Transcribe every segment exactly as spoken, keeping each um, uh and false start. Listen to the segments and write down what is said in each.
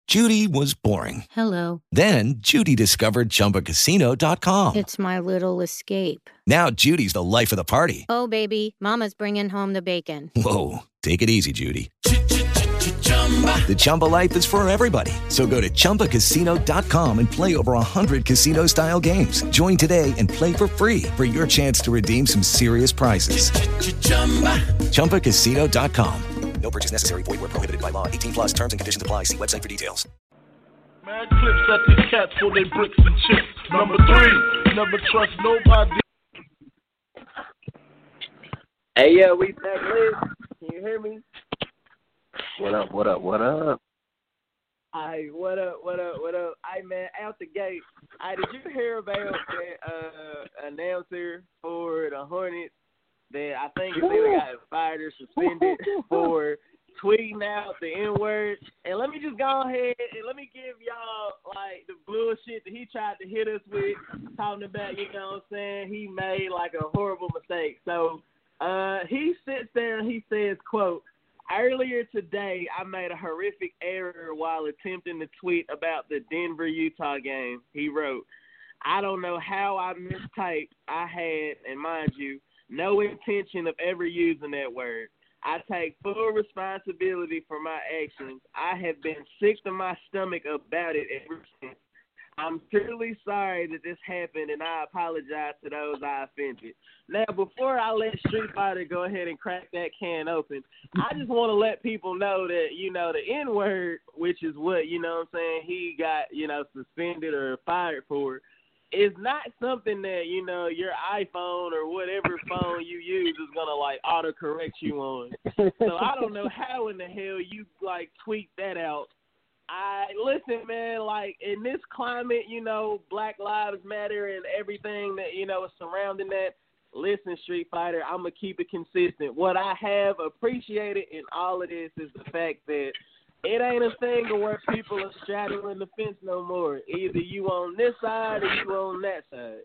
Judy was boring. Hello. Then Judy discovered Chumba Casino dot com. It's my little escape. Now Judy's the life of the party. Oh, baby, mama's bringing home the bacon. Whoa, take it easy, Judy. The Chumba life is for everybody. So go to Chumba Casino dot com and play over one hundred casino-style games. Join today and play for free for your chance to redeem some serious prizes. Chumba Casino dot com. No purchase necessary. Void where prohibited by law. eighteen plus terms and conditions apply. See website for details. Mad clips at these cats for they bricks and chips. Number three, never trust nobody. Hey, yo, we back, Liz. Can you hear me? What up, what up, what up? Alright, what up, what up, what up? Hey, man, out the gate. Hey, did you hear about that uh, announcer for the Hornets that I think is either got fired or suspended for tweeting out the N-word? And let me just go ahead and let me give y'all, like, the bullshit that he tried to hit us with, talking about, you know what I'm saying, he made, like, a horrible mistake. So, uh, he sits there and he says, quote, "Earlier today, I made a horrific error while attempting to tweet about the Denver-Utah game." He wrote, "I don't know how I mistyped. I had, and mind you, no intention of ever using that word. I take full responsibility for my actions. I have been sick to my stomach about it ever since. I'm truly sorry that this happened, and I apologize to those I offended." Now, before I let Street Fighter go ahead and crack that can open, I just want to let people know that, you know, the N-word, which is what, you know what I'm saying, he got, you know, suspended or fired for, is not something that, you know, your iPhone or whatever phone you use is going to, like, autocorrect you on. So I don't know how in the hell you, like, tweet that out. I listen, man, like, in this climate, you know, Black Lives Matter and everything that, you know, is surrounding that, listen, Street Fighter, I'm going to keep it consistent. What I have appreciated in all of this is the fact that it ain't a thing where people are straddling the fence no more. Either you on this side or you on that side.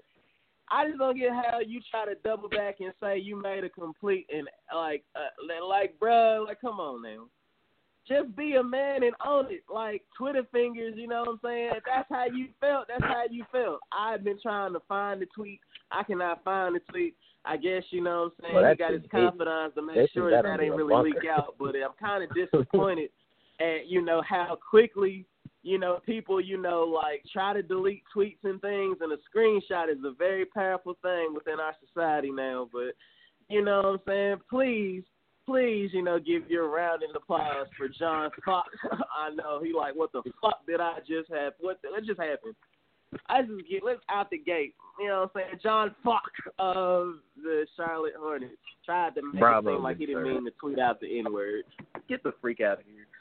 I just don't get how you try to double back and say you made a complete and, like, uh, like, bruh, like, come on now. Just be a man and own it. Like, Twitter fingers, you know what I'm saying? If that's how you felt, that's how you felt. I've been trying to find the tweet. I cannot find the tweet. I guess, you know what I'm saying, well, he got his confidence to make sure that that ain't really leak out. But I'm kind of disappointed at, you know, how quickly, you know, people, you know, like, try to delete tweets and things. And a screenshot is a very powerful thing within our society now. But, you know what I'm saying, please, Please, you know, give your round of applause for John Fox. I know he like, what the fuck did I just have? What the, what just happened? I just get let's out the gate. You know what I'm saying? John Fox of the Charlotte Hornets tried to make Bravo, it seem like he didn't sir. mean to tweet out the N-word. Get the freak out of here,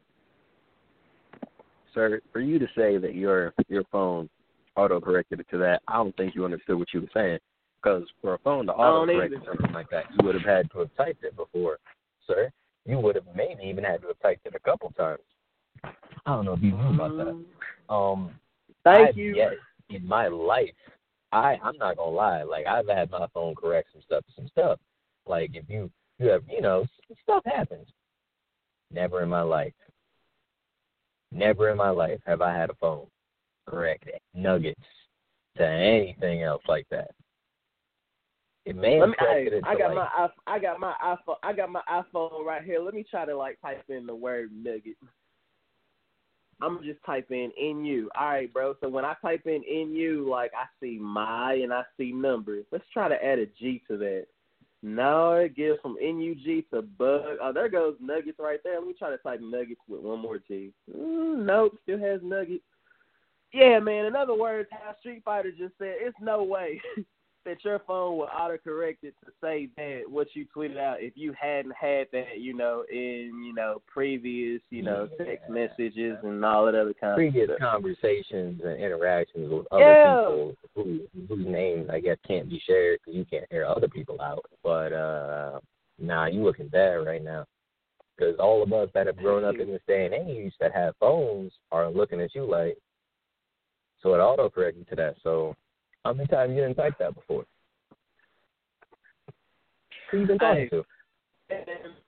sir. For you to say that your your phone auto-corrected it to that, I don't think you understood what you were saying. Because for a phone to auto-correct something like that, you would have had to have typed it before, sir. You would have maybe even had to have typed it a couple times. I don't know if you knew about that. Um, Thank I've you. Yet in my life, I, I'm not going to lie. Like, I've had my phone correct some stuff, some stuff. Like, if you, you have, you know, stuff happens. Never in my life, never in my life have I had a phone correct nuggets to anything else like that. It may have me, hey, it I got like, my I got my iPhone I got my iPhone right here. Let me try to like type in the word nugget. I'm gonna just type in N U. All right, bro. So when I type in N U, like I see my and I see numbers. Let's try to add a G to that. No, it gives from N U G to bug. Oh, there goes nuggets right there. Let me try to type nuggets with one more G. Mm, nope, still has nuggets. Yeah, man. In other words, how Street Fighter just said, it's no way that your phone will autocorrect it to say that what you tweeted out if you hadn't had that, you know, in, you know, previous, you know, text messages and all that other kind previous of stuff. conversations and interactions with other yeah. people who, whose names, I guess, can't be shared because you can't hear other people out. But, uh, nah, you looking bad right now. Because all of us that have grown up in this day and age that have phones are looking at you like, so it autocorrected to that. So, how many times you didn't type that before? Who you been talking hey, to?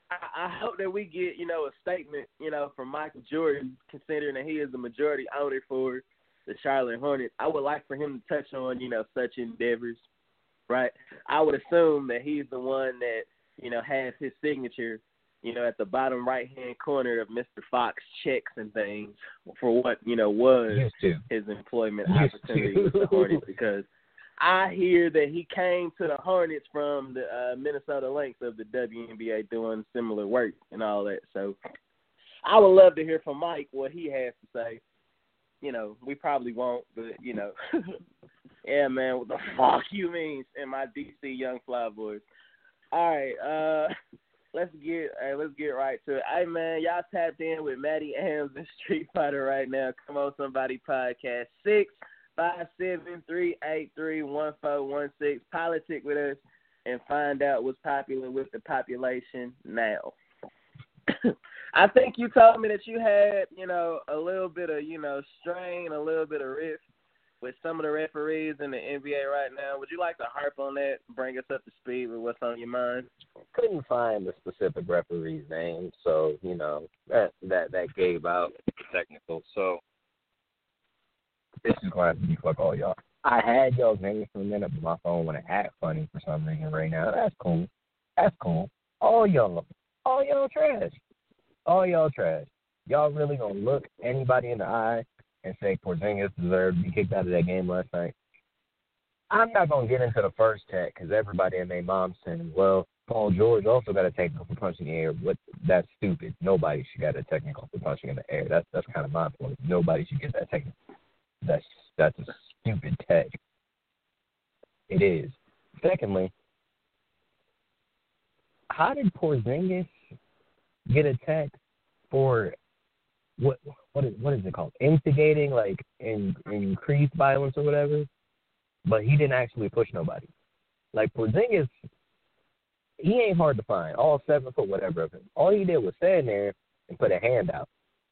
I, I hope that we get, you know, a statement, you know, from Michael Jordan, considering that he is the majority owner for the Charlotte Hornets. I would like for him to touch on, you know, such endeavors, right? I would assume that he's the one that, you know, has his signature, you know, at the bottom right-hand corner of Mister Fox checks and things for what, you know, was his employment Used opportunity to. with the Hornets, because I hear that he came to the Hornets from the uh, Minnesota Lynx of the W N B A doing similar work and all that. So I would love to hear from Mike what he has to say. You know, we probably won't, but, you know, yeah, man, what the fuck you mean in my D C Young Fly voice. All right, uh, let's get hey, let's get right to it. Hey, man, y'all tapped in with Matty Ams and Street Fighter right now. Come on, somebody podcast six five seven three eight three one four one six. Politic with us and find out what's popular with the population now. I think you told me that you had, you know, a little bit of, you know, strain, a little bit of rift with some of the referees in the N B A right now. Would you like to harp on that, bring us up to speed with what's on your mind? Couldn't find the specific referee's name, so, you know, that that, that gave out technical. So this is going to have to be fuck all y'all. I had y'all's names for a minute, but my phone went to act funny for some reason right now. That's cool. That's cool. All y'all, all y'all trash. All y'all trash. Y'all really going to look anybody in the eye and say Porzingis deserved to be kicked out of that game last night? I'm not going to get into the first tech because everybody and their mom saying, well, Paul George also got a technical for punching in the air. But that's stupid. Nobody should get a technical for punching in the air. That's that's kind of my point. Nobody should get that technical. That's, that's a stupid tech. It is. Secondly, how did Porzingis get a tech for what what is what is it called? Instigating, like in, increased violence or whatever. But he didn't actually push nobody. Like Porzingis, he ain't hard to find. All seven foot whatever of him. All he did was stand there and put a hand out.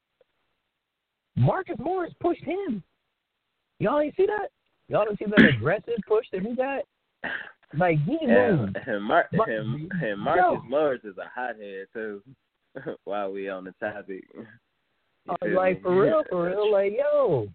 Marcus Morris pushed him. Y'all ain't see that? Y'all didn't see that aggressive push that he got? Like he moved. And, and, Mar- Mar- and, and Marcus yo. Morris is a hothead too. While we on the topic. Uh, like, for real, for real, like, yo,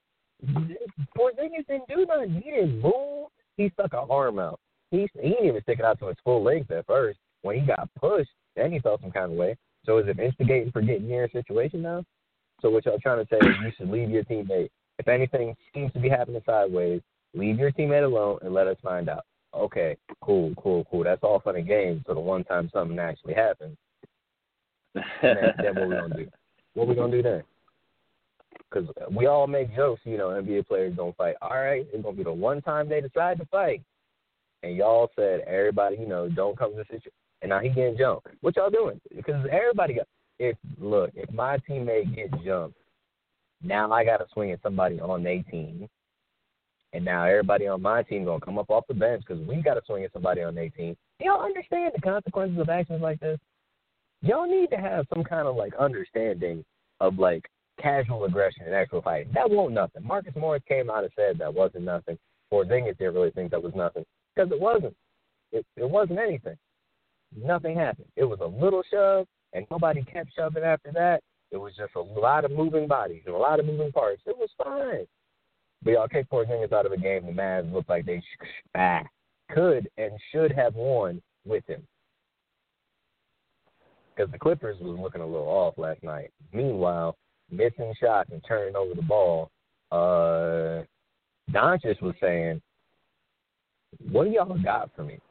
Porzingis didn't do nothing. He didn't move. He stuck an arm out. He, he didn't even stick it out to his full length at first. When he got pushed, then he felt some kind of way. So is it instigating for getting near a situation now? So what y'all trying to say is you should leave your teammate. If anything seems to be happening sideways, leave your teammate alone and let us find out. Okay, cool, cool, cool. That's all fun and games. So the one time something actually happens, then, then what we gonna do? What we gonna do then? Because we all make jokes, you know, N B A players don't fight. All right, it's gonna be the one time they decide to fight, and y'all said everybody, you know, don't come to the situation. And now he getting jumped. What y'all doing? Because everybody got. If look, if my teammate gets jumped, now I got to swing at somebody on their team, and now everybody on my team gonna come up off the bench because we got to swing at somebody on their team. Do y'all understand the consequences of actions like this? Y'all need to have some kind of, like, understanding of, like, casual aggression and actual fighting. That won't nothing. Marcus Morris came out and said that wasn't nothing. Porzingis didn't really think that was nothing because it wasn't. It, it wasn't anything. Nothing happened. It was a little shove, and nobody kept shoving after that. It was just a lot of moving bodies and a lot of moving parts. It was fine. But y'all kicked Porzingis out of the game. The Mavs looked like they sh- ah, could and should have won with him. Because the Clippers was looking a little off last night. Meanwhile, missing shots and turning over the ball, uh, Doncic was saying, what do y'all got for me?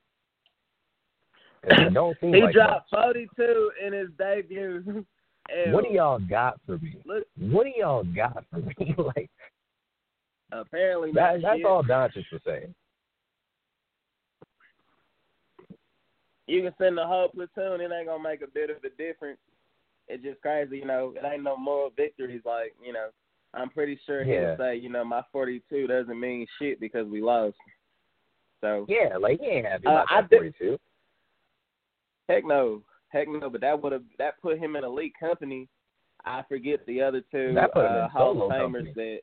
It don't seem he like dropped much. forty-two in his debut. What do y'all got for me? Look, what do y'all got for me? Like, apparently that, that's shit. all Doncic was saying. You can send the whole platoon, it ain't going to make a bit of a difference. It's just crazy, you know, it ain't no moral victories. Like, you know, I'm pretty sure he yeah. would say, you know, my forty-two doesn't mean shit because we lost. So yeah, like, he ain't happy uh, about I that forty-two. Did, heck no. Heck no, but that would have that put him in elite company. I forget the other two that put him uh, in Hall solo of Famers company. that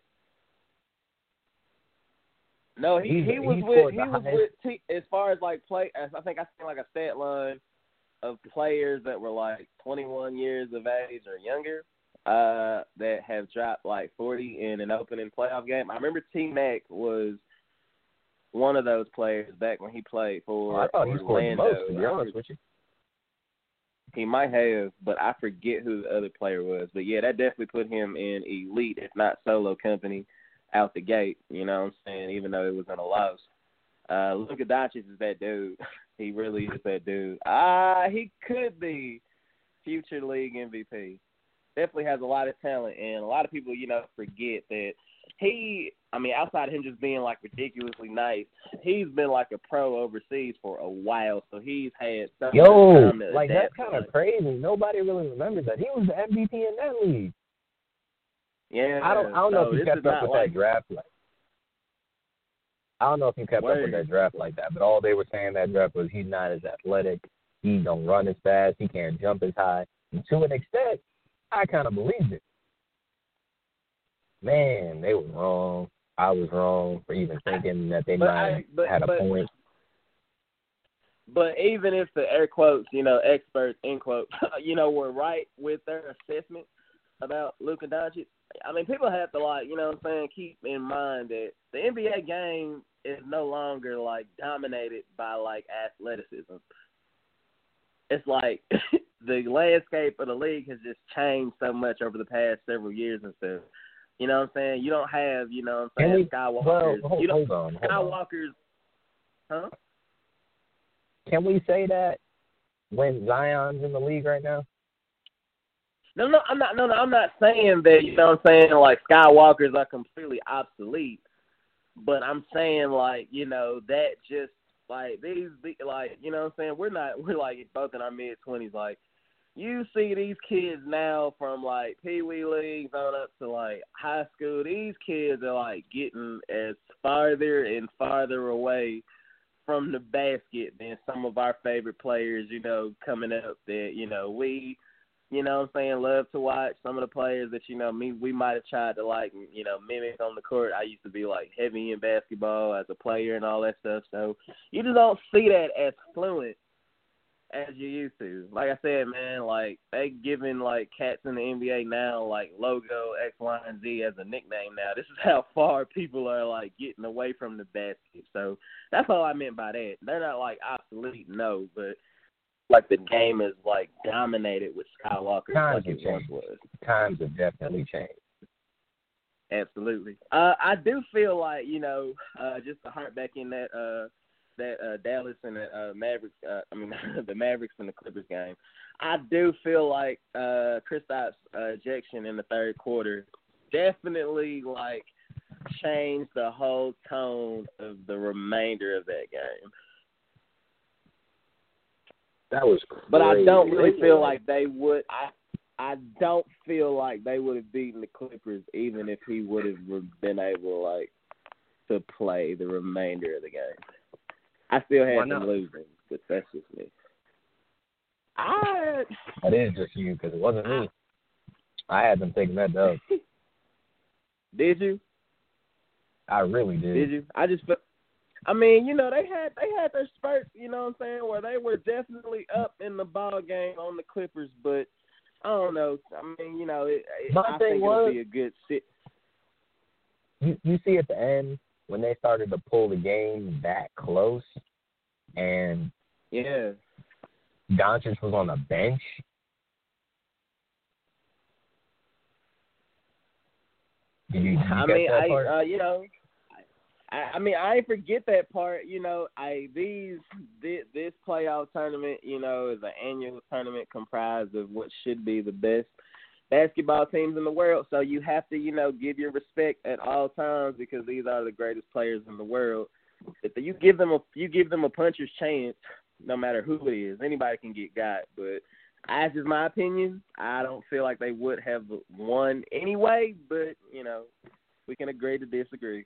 No, he, he's, he was he's with he was highest. with T, as far as like play. As I think I seen like a stat line of players that were like twenty-one years of age or younger uh, that have dropped like forty in an opening playoff game. I remember T-Mac was one of those players back when he played for oh, I thought Orlando. he scored the most, to be honest with you. He might have, but I forget who the other player was. But, yeah, that definitely put him in elite, if not solo company, out the gate, you know what I'm saying, even though it was in a loss. Uh, Luka Doncic is that dude. He really is that dude. Ah, he could be future league M V P. Definitely has a lot of talent, and a lot of people, you know, forget that he, I mean, outside of him just being, like, ridiculously nice, he's been, like, a pro overseas for a while, so he's had so Yo, much time to like, adapt. that's kind of crazy. Nobody really remembers that. He was the M V P in that league. Yeah. I don't, I don't so know if you kept up with like, that draft. Like, I don't know if you kept Word. up with that draft like that, but all they were saying that draft was he's not as athletic, he don't run as fast, he can't jump as high. And to an extent, I kind of believed it. Man, they were wrong. I was wrong for even thinking that they but might I, but, have had a but, point. But even if the air quotes, you know, experts, end quote, you know, were right with their assessment about Luka Doncic, I mean, people have to, like, you know what I'm saying, keep in mind that the N B A game is no longer, like, dominated by, like, athleticism. It's like the landscape of the league has just changed so much over the past several years and stuff. You know what I'm saying? You don't have, you know what I'm saying, we, Skywalkers. well, hold, you don't, hold on. Hold Skywalkers, on. huh? Can we say that when Zion's in the league right now? No, no, I'm not. No, no, I'm not saying that. You know what I'm saying? Like Skywalkers are completely obsolete, but I'm saying like you know that just like these, like you know what I'm saying. We're not. We're like both in our mid twenties. Like you see these kids now from like Pee Wee leagues on up to like high school. These kids are like getting as farther and farther away from the basket than some of our favorite players, you know, coming up that, you know, we, you know what I'm saying, love to watch. Some of the players that, you know, me we might have tried to, like, you know, mimic on the court. I used to be, like, heavy in basketball as a player and all that stuff. So you just don't see that as fluent as you used to. Like I said, man, like, they giving, like, cats in the N B A now, like, logo X, Y, and Z as a nickname now. This is how far people are, like, getting away from the basket. So that's all I meant by that. They're not, like, obsolete, no, but, like, the game is, like, dominated with Skywalker Times like it have once changed. was. Times have definitely changed. Absolutely. Uh, I do feel like, you know, uh, just to harp back in that uh, that uh, Dallas and the uh, Mavericks, uh, I mean, the Mavericks and the Clippers game, I do feel like uh, Kristaps' uh, ejection in the third quarter definitely, like, changed the whole tone of the remainder of that game. That was crazy. But I don't really feel like they would. I I don't feel like they would have beaten the Clippers even if he would have been able, like, to play the remainder of the game. I still had them losing, but that's just me. I. That is just you because it wasn't me. I had them taking that dub. Did you? I really did. Did you? I just. I mean, you know, they had they had their spurts, you know what I'm saying, where they were definitely up in the ball game on the Clippers, but I don't know. I mean, you know, it, it, I think it'll be a good sit. You you see at the end when they started to pull the game that close, and yeah, Doncic was on the bench. Did you, did you I get mean, that I part? uh, you know. I, I mean, I ain't forget that part. You know, I these this, this playoff tournament, you know, is an annual tournament comprised of what should be the best basketball teams in the world. So you have to, you know, give your respect at all times because these are the greatest players in the world. If you give them a you give them a puncher's chance, no matter who it is, anybody can get got. But that's just my opinion. I don't feel like they would have won anyway. But you know, we can agree to disagree.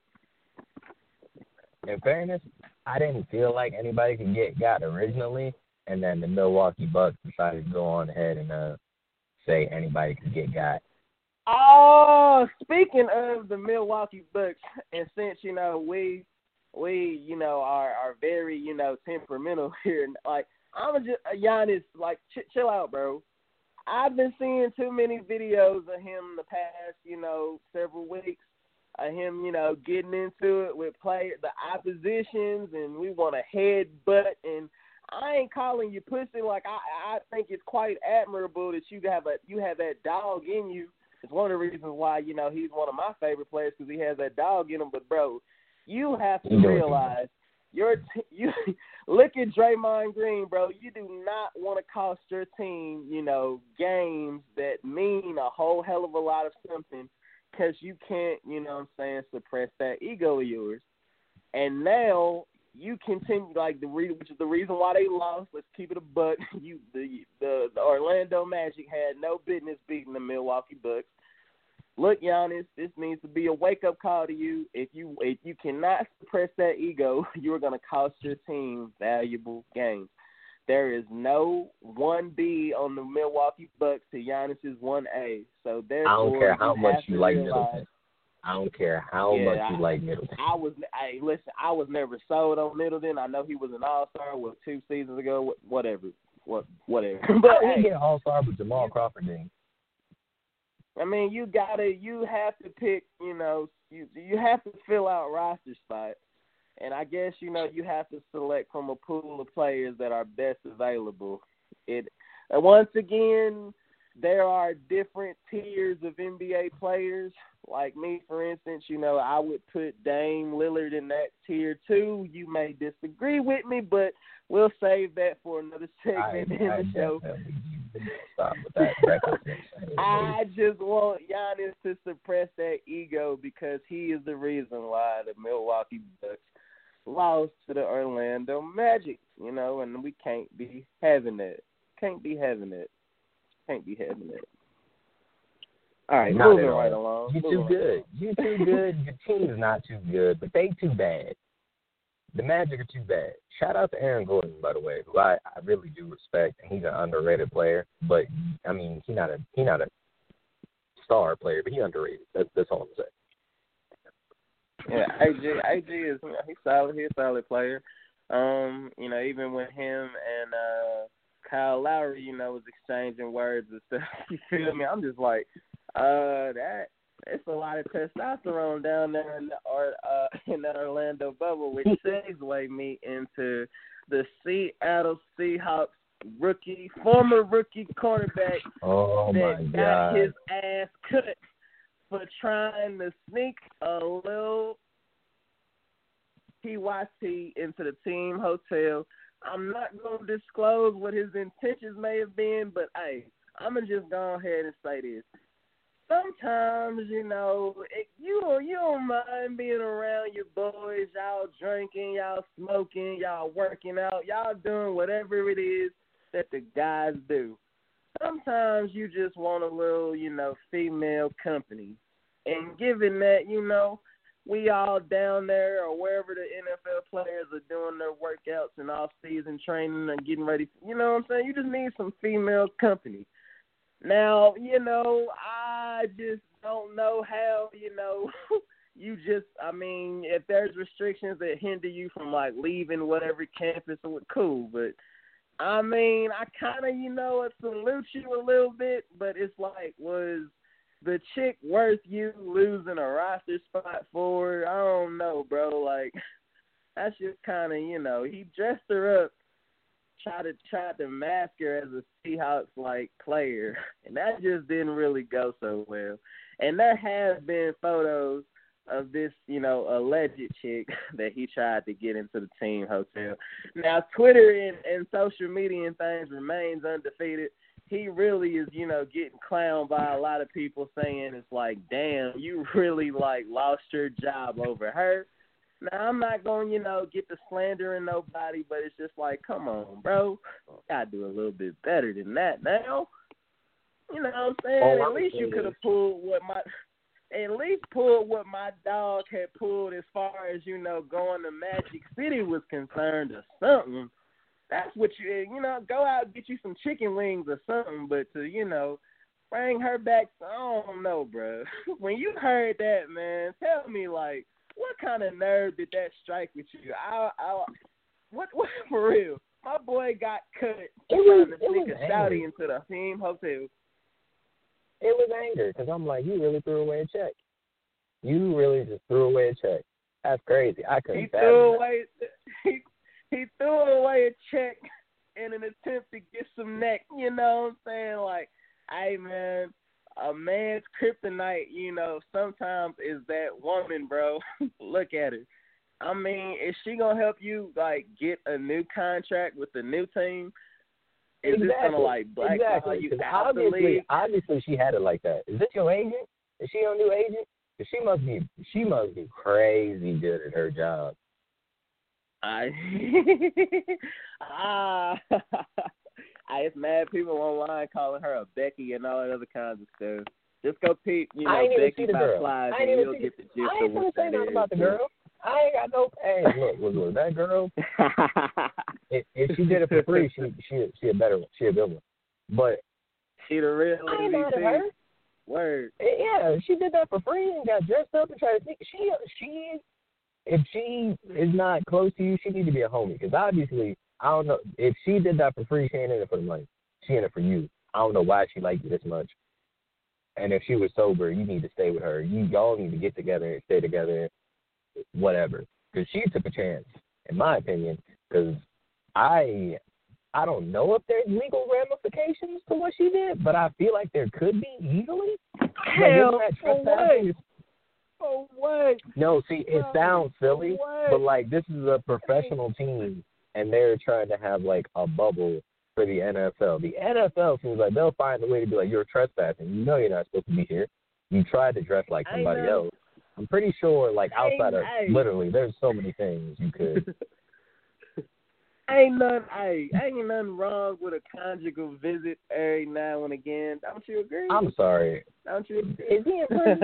In fairness, I didn't feel like anybody could get got originally, and then the Milwaukee Bucks decided to go on ahead and uh, say anybody could get got. Oh, speaking of the Milwaukee Bucks, and since, you know, we, we you know, are, are very, you know, temperamental here, like, I'm just uh, Giannis. Like, ch- chill out, bro. I've been seeing too many videos of him the past, you know, several weeks. Of him, you know, getting into it with play the oppositions, and we want to headbutt. And I ain't calling you pussy. Like I, I think it's quite admirable that you have a you have that dog in you. It's one of the reasons why you know he's one of my favorite players because he has that dog in him. But bro, you have to realize your t- you look at Draymond Green, bro. You do not want to cost your team, you know, games that mean a whole hell of a lot of something. Because you can't, you know what I'm saying, suppress that ego of yours. And now you continue, like, the re- which is the reason why they lost. Let's keep it a buck. You, the, the the Orlando Magic had no business beating the Milwaukee Bucks. Look, Giannis, this needs to be a wake-up call to you. If you if you cannot suppress that ego, you are going to cost your team valuable games. There is no one B on the Milwaukee Bucks to Giannis's one A. So therefore, I don't care how you much you like realize, Middleton. I don't care how yeah, much I, you like Middleton. I was, hey, listen, I was never sold on Middleton. I know he was an All-Star what two seasons ago, whatever, what, whatever. But he hey, get All-Star, but Jamal Crawford didn't. I mean, you gotta, you have to pick, you know, you you have to fill out roster spots. And I guess, you know, you have to select from a pool of players that are best available. It and once again, there are different tiers of N B A players. Like me, for instance, you know, I would put Dame Lillard in that tier too. You may disagree with me, but we'll save that for another segment I, in I the show. Stop with that. I just want Giannis to suppress that ego because he is the reason why the Milwaukee Bucks lost to the Orlando Magic, you know, and we can't be having that. Can't be having it. Can't be having it. All right, not moving at all. right along. You too good. You too good. Your team is not too good, but they too bad. The Magic are too bad. Shout out to Aaron Gordon, by the way, who I, I really do respect, and he's an underrated player. But I mean, he's not a he not a star player, but he underrated. That's that's all I'm saying. Yeah, A G, A G is he's solid. He's a solid player. Um, you know, even when him and uh, Kyle Lowry, you know, was exchanging words and stuff. You feel me? I'm just like, uh, that it's a lot of testosterone down there in the or uh in that Orlando bubble, which segues me into the Seattle Seahawks rookie, former rookie cornerback oh that my got God. his ass cut for trying to sneak a little P Y T into the team hotel. I'm not going to disclose what his intentions may have been, but, hey, I'm going to just go ahead and say this. Sometimes, you know, it, you, don't, you don't mind being around your boys, y'all drinking, y'all smoking, y'all working out, y'all doing whatever it is that the guys do. Sometimes you just want a little, you know, female company. And given that, you know, we all down there or wherever the N F L players are doing their workouts and off-season training and getting ready, you know what I'm saying? You just need some female company. Now, you know, I just don't know how, you know, you just, I mean, if there's restrictions that hinder you from, like, leaving whatever campus, cool, but I mean, I kind of, you know, salute you a little bit, but it's like, was the chick worth you losing a roster spot for? I don't know, bro. Like, that's just kind of, you know, he dressed her up, tried to try to mask her as a Seahawks like player, and that just didn't really go so well. And there have been photos of this, you know, alleged chick that he tried to get into the team hotel. Now, Twitter and, and social media and things remains undefeated. He really is, you know, getting clowned by a lot of people saying it's like, damn, you really, like, lost your job over her. Now, I'm not going, you know, get to slandering nobody, but it's just like, come on, bro. You got to do a little bit better than that now. You know what I'm saying? Oh, At least you could have pulled what my – at least pulled what my dog had pulled as far as, you know, going to Magic City was concerned or something. That's what you, you know, go out and get you some chicken wings or something, but to, you know, bring her back, I don't know, bro. When you heard that, man, tell me, like, what kind of nerve did that strike with you? I, I, what, what, for real? my boy got cut It was, trying to it sneak was a shouty anger. into the same hotel. It was anger because I'm like, you really threw away a check. You really just threw away a check. That's crazy. I couldn't He fathom threw that. away he he threw away a check in an attempt to get some neck. You know what I'm saying? Like, hey man, a man's kryptonite, you know, sometimes is that woman, bro. Look at her. I mean, is she gonna help you like get a new contract with the new team? Is exactly. this gonna like blackball exactly. you 'Cause out the obviously, league? obviously, she had it like that. Is this your agent? Is she your new agent? 'Cause she must be, she must be crazy good at her job. I ah, I it's mad people online calling her a Becky and all that other kinds of stuff. Just go peep, you know, I ain't even Becky see the by girl. Flies, I ain't and even you'll see get the the, gist I of ain't what gonna say that nothing is. about the girl. I ain't got no. Hey, look, look, look. That girl. if, if she did it for free, she she she a better one. She a good one. But she the real I ain't mad at M V P. her. Word. Yeah, she did that for free and got dressed up and tried to think. She she if she is not close to you, she need to be a homie. Because obviously, I don't know if she did that for free. She ain't in it for the money. She in it for you. I don't know why she liked you this much. And if she was sober, you need to stay with her. You y'all need to get together and stay together, whatever. Because she took a chance, in my opinion. Because I, I don't know if there's legal ramifications to what she did, but I feel like there could be easily. Hell, like, for what? For what? No, see, it Bro, sounds silly, what? but like this is a professional team, and they're trying to have like a bubble for the N F L. The N F L seems like they'll find a way to be like, you're trespassing. You know you're not supposed to be here. You tried to dress like somebody else. I'm pretty sure, like, outside of, literally, there's so many things you could. ain't nothing, hey, ain't nothing wrong with a conjugal visit every now and again. Don't you agree? I'm sorry. Don't you agree? Is he in prison?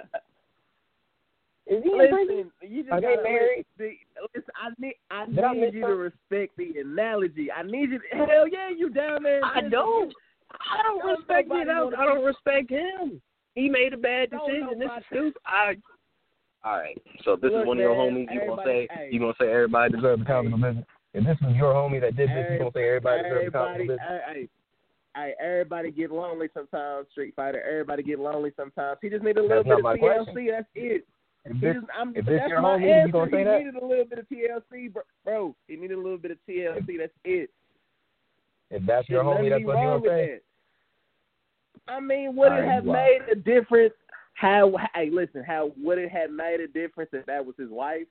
Is he in listen, prison? You just Are they gotta married? Listen, listen, I need, I Did I need miss you something? to respect the analogy. I need you. To, hell yeah, you down there. in I prison. don't. I don't Don't respect it. nobody I don't, wanna- I don't respect him. He made a bad Don't decision. This nobody- is stupid. I. All right. So if this Look, is one of your man, homies, you gonna everybody- say hey. you gonna say everybody deserves a conjugal visit? If this was your homie that did this, you gonna say everybody deserves a conjugal Everybody, visit? hey, hey, hey, everybody get lonely sometimes. Street Fighter. Everybody get lonely sometimes. He just need a little That's bit not of my T L C. question. That's it. If He this, just, I'm, if this that's your my homie, answer. you gonna say he that? needed a little bit of T L C, bro. bro. He needed a little bit of T L C. That's it. If that's your There's homie, nothing that's what you wrong gonna with say? that. I mean, would All it right, have wow. made a difference? How? Hey, listen. How would it have made a difference if that was his wife?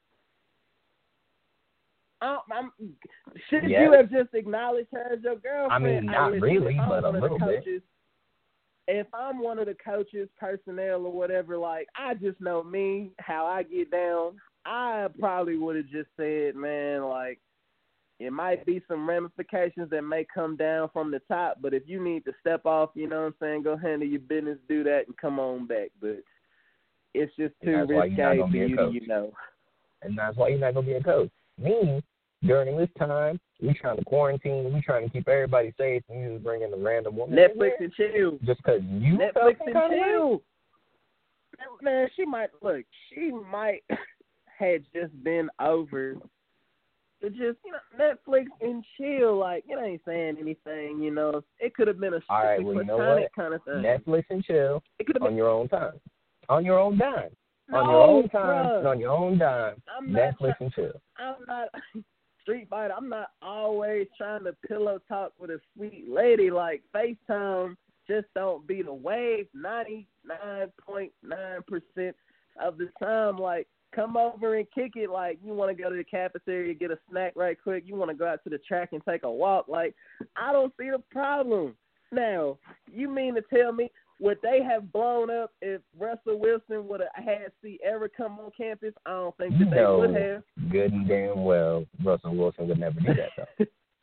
I'm, I'm, should Yes. you have just acknowledged her as your girlfriend? I mean, Hey, not listen, really, if I'm but a one of the little bit. coaches, if I'm one of the coaches, personnel, or whatever, like, I just know me, how I get down, I probably would have just said, man, like, it might be some ramifications that may come down from the top, but if you need to step off, you know what I'm saying, go handle your business, do that, and come on back. But it's just too That's why you're not risque gonna for be a you to, coach. you know. And that's why you're not gonna be a coach. Me, during this time, we trying to quarantine, we trying to keep everybody safe, and you just bring in a random woman in Netflix here and chill. just because you Netflix felt and some kind of way? chill. Man, she might look. She might had just been over to just you know Netflix and chill. Like it ain't saying anything. You know, it could have been a All right, strictly well, you know platonic what? kind of thing. Netflix and chill It could have on been. your own time, on your own dime, No, on your own time, bruh. and on your own dime. I'm not Netflix try- and chill. I'm not Street Fighter. I'm not always trying to pillow talk with a sweet lady. Like FaceTime just don't be the wave. ninety-nine point nine percent of the time, like come over and kick it. Like you want to go to the cafeteria, get a snack right quick. You want to go out to the track and take a walk. Like I don't see the problem. Now, you mean to tell me would they have blown up if Russell Wilson would have had Sierra come on campus? I don't think that You they know would have. good and damn well Russell Wilson would never do that, though.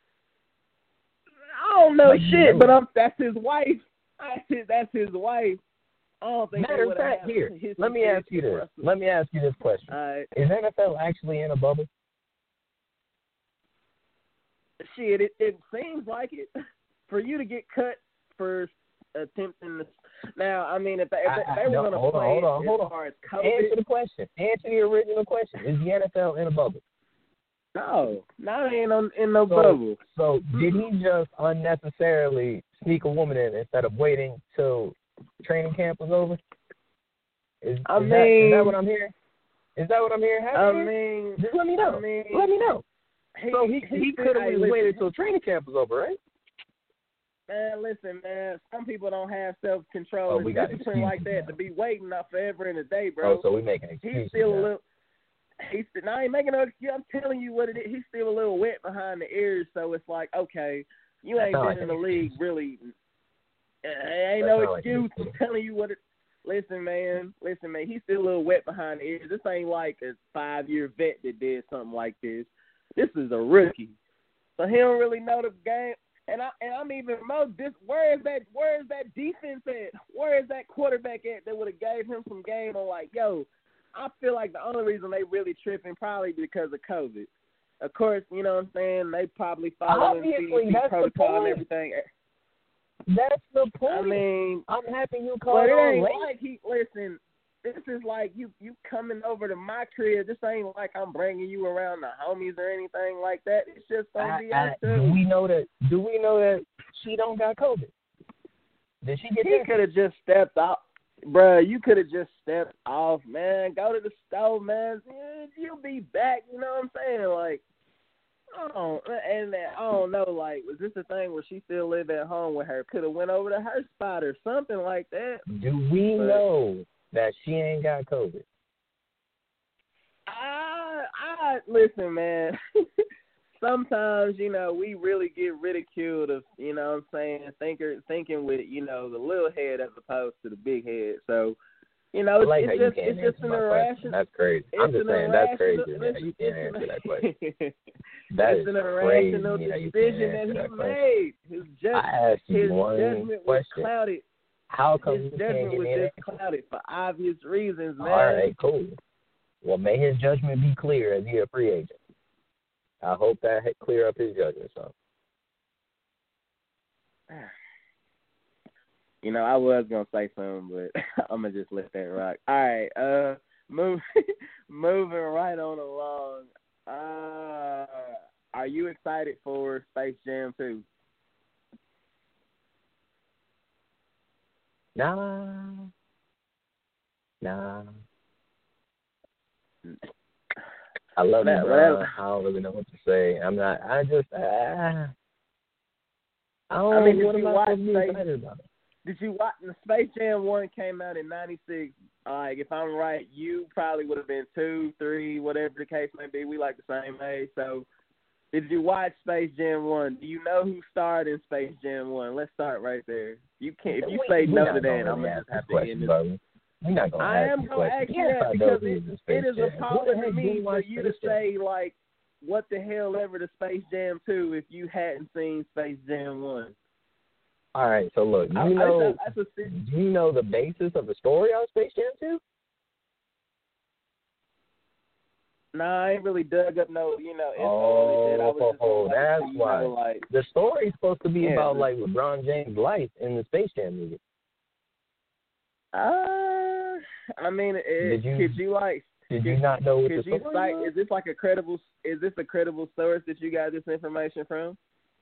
I don't know Like, you shit, know but it. I'm, that's his wife. I said that's his wife. I don't think Matter they of would have fact, here, let me ask you this. Let me ask you this question. All right. Is N F L actually in a bubble? Shit, it, it seems like it. For you to get cut for attempting to. Now, I mean, if they, if they, I- I- they were no, going to hold on, play hold on, hold as on. far as COVID, Answer the question. Answer the original question. Is the N F L in a bubble? No, not in no in no So, bubble. so did he just unnecessarily sneak a woman in instead of waiting till training camp was over? Is, I is, mean, that, is that what I'm hearing? Is that what I'm hearing? I Happening? mean, Just let me know. I mean, let me know. He, So he he, could have hey, waited listen, till training camp was over, right? Man, listen, man. Some people don't have self control Oh, and we got discipline like excuses that now. to be waiting up forever in a day, bro. Oh, so we making excuses. He's still now. a little. He's still, now I ain't making no excuse. I'm telling you what it is. He's still a little wet behind the ears, so it's like, okay, you ain't That been sound in like the an league really. It ain't That no sound like an excuse. I'm telling you what it. Listen, man. Listen, man. He's still a little wet behind the ears. This ain't like a five year vet that did something like this. This is a rookie, so he don't really know the game. And I and I'm even more dis. Where is that? Where is that defense at? Where is that quarterback at that would have gave him some game on? Like, yo, I feel like the only reason they really tripping probably because of COVID. Of course, you know what I'm saying. They probably following C D C protocol and everything. That's the point. I mean, I'm happy you but called it on ain't late. like he listen. This is like you you coming over to my crib. This ain't like I'm bringing you around the homies or anything like that. It's just gonna be I, us I, two. do we know that? Do we know that she don't got COVID? Did she get He that? could have just stepped off, bruh. You could have just stepped off, man. Go to the stove, man. You'll be back. You know what I'm saying? Like, I don't, and I don't know. Like, was this a thing where she still lived at home with her? Could have went over to her spot or something like that. Do we But know that she ain't got COVID? I, I listen, man. Sometimes, you know, we really get ridiculed of, you know what I'm saying, thinker, thinking with, you know, the little head as opposed to the big head. So, you know, it's, I like it's how just you can't it's just answer an my question. irrational. That's crazy. It's I'm just an saying that's irrational, crazy. Man. You can't it's answer an, that question. That it's is an crazy. irrational That you decision can't that answer he that made. His, ju- I asked you his one judgment was question. clouded. How come His you can't judgment give was me an just answer? clouded for obvious reasons, man. All right, cool. Well, may his judgment be clear as he a free agent. I hope that clear up his judgment, son. You know, I was gonna say something, but I'm gonna just let that rock. All right, uh, move, moving right on along. Uh, are you excited for Space Jam two? Nah, nah. I love That- it, well, bro. I don't really know what to say. I'm not. I just. Uh, I don't I mean, know did what you am I watch supposed to be Space- excited about. Did you watch the Space Jam one came out in ninety-six? Like, if I'm right, you probably would have been two, three, whatever the case may be. We like the same age, so. Did you watch Space Jam one? Do you know who starred in Space Jam one? Let's start right there. You can't. If you We- say we no not to gonna that, I'm really gonna ask just have this to end question, this. brother. We're not gonna I ask am this gonna question. ask you Yes, that I know because who it, was in it Space is Jam. Who the appalling to heck me didn't for watch you to Space Jam? say like, what the hell ever to Space Jam two if you hadn't seen Space Jam one. All right, so look, you I, know, I, that's a, do you know the basis of the story on Space Jam two? Nah, I ain't really dug up no, you know, info Oh, on it. I was just oh, like, that's you why. know, like, The story's supposed to be yeah, about the- like LeBron James' life in the Space Jam movie. uh, I mean, it, Did you- could you like, Did you not know what the could you story cite? was? Is this like a credible? Is this a credible source that you got this information from?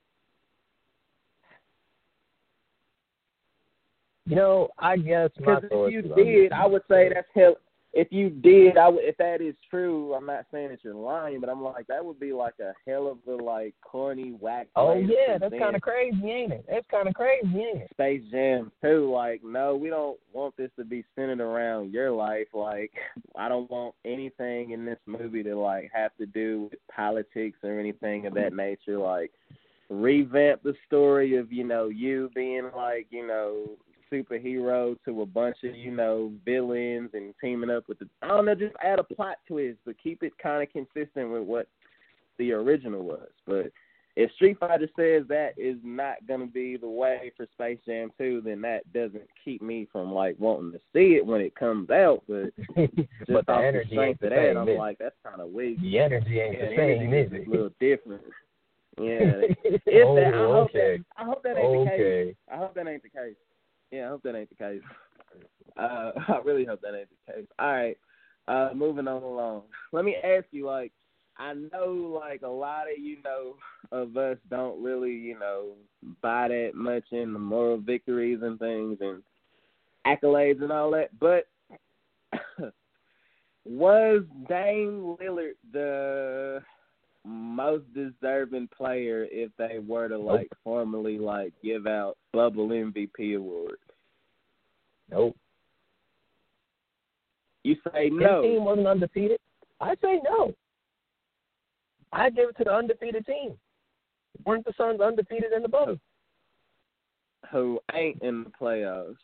You know, I guess my Because source if you is did, I under- would say that's hell. If you did, I would, if that is true, I'm not saying that you're lying, but I'm like that would be like a hell of a like corny whack. Oh way to yeah, that's present kind of crazy, ain't it? That's kind of crazy, ain't it? Space Jam too. Like, no, we don't want this to be centered around your life. Like, I don't want anything in this movie to like have to do with politics or anything of that nature. Like, revamp the story of, you know, you being like, you know, superhero to a bunch of, you know, villains and teaming up with the, I don't know, just add a plot twist, but keep it kind of consistent with what the original was. But if Street Fighter says that is not going to be the way for Space Jam two, then that doesn't keep me from, like, wanting to see it when it comes out. But just but the off energy the ain't strength the of that, same. I'm is it? like, that's kind of weak. The energy ain't Yeah, the the same, energy is is it? a little different. Yeah. If oh, that, I hope okay. that, I hope that ain't the case. Okay. I hope that ain't the case. Yeah, I hope that ain't the case. Uh, I really hope that ain't the case. All right, uh, moving on along. Let me ask you, like, I know, like, a lot of, you know, of us don't really, you know, buy that much in the moral victories and things and accolades and all that, but was Dame Lillard the most deserving player if they were to, like, nope. formally, like, give out bubble M V P awards? Nope. You say no. His team wasn't undefeated? I say no. I give it to the undefeated team. Weren't the Suns undefeated in the bubble? Who ain't in the playoffs.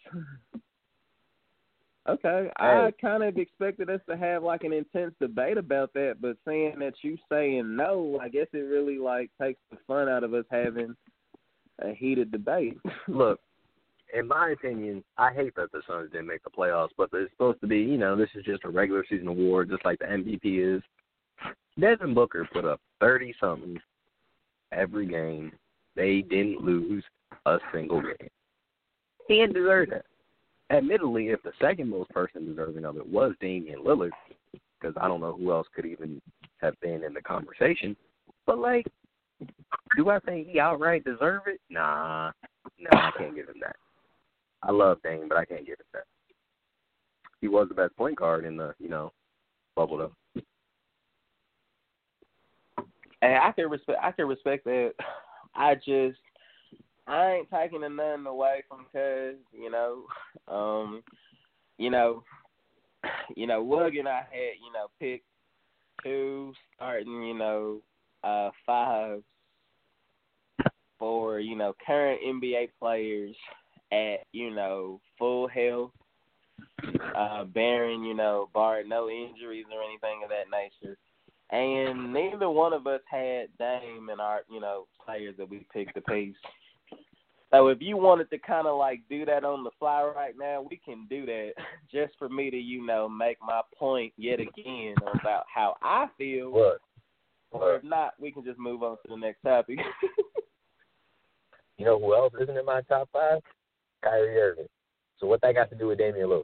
Okay, hey. I kind of expected us to have, like, an intense debate about that, but saying that you saying no, I guess it really, like, takes the fun out of us having a heated debate. Look, in my opinion, I hate that the Suns didn't make the playoffs, but it's supposed to be, you know, this is just a regular season award, just like the M V P is. Devin Booker put up thirty-something every game. They didn't lose a single game. He didn't deserve that. Admittedly, if the second most person deserving of it was Damian Lillard, because I don't know who else could even have been in the conversation, but, like, do I think he outright deserved it? Nah. No, I can't give him that. I love Dame, but I can't give him that. He was the best point guard in the, you know, bubble, though. And I can respect. I can respect that. I just, I ain't taking nothing away from Cuz. You know, um, you know, you know. Wug and I had, you know, picked two starting, you know, uh, fives for, you know, current N B A players at, you know, full health, uh, bearing, you know, bar no injuries or anything of that nature. And neither one of us had Dame in our, you know, players that we picked the piece. So if you wanted to kind of, like, do that on the fly right now, we can do that just for me to, you know, make my point yet again about how I feel. What? Or if not, we can just move on to the next topic. You know who else isn't in my top five? Kyrie Irving. So what that got to do with Damian Lillard?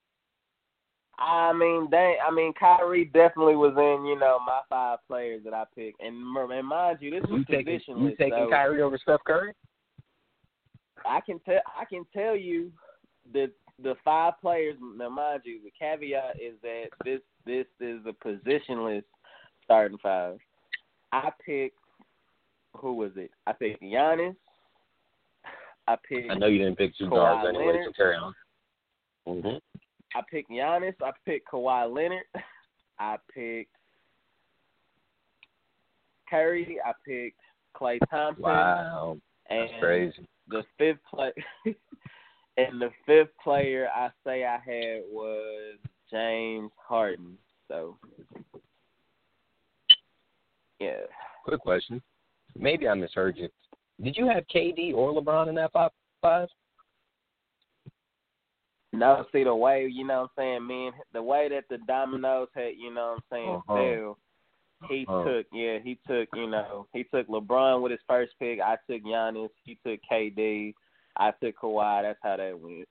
I mean, they, I mean, Kyrie definitely was in, you know, my five players that I picked. And, and mind you, this was you taking, positionless. You taking so Kyrie over Steph Curry? I can tell. I can tell you that the five players. Now, mind you, the caveat is that this this is a positionless starting five. I picked. Who was it? I picked Giannis. I picked. I know you didn't pick two guards anyway, so carry on. Mm-hmm. I picked Giannis. I picked Kawhi Leonard. I picked Curry. I picked Klay Thompson. Wow, that's and crazy. The fifth play, and the fifth player I say I had was James Harden. So, yeah. Quick question. Maybe I misheard you. Did you have K D or LeBron in that five? five? No, see, the way, you know what I'm saying, man, the way that the dominoes had, you know what I'm saying, uh-huh. fell, he uh-huh. took, yeah, he took, you know, he took LeBron with his first pick. I took Giannis. He took K D. I took Kawhi. That's how that went.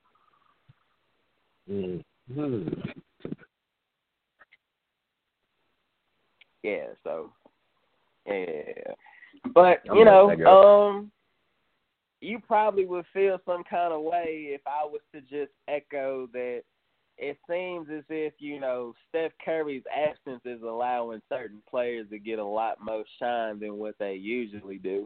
Mm-hmm. Yeah, so, yeah. But, you know, um, you probably would feel some kind of way if I was to just echo that it seems as if, you know, Steph Curry's absence is allowing certain players to get a lot more shine than what they usually do.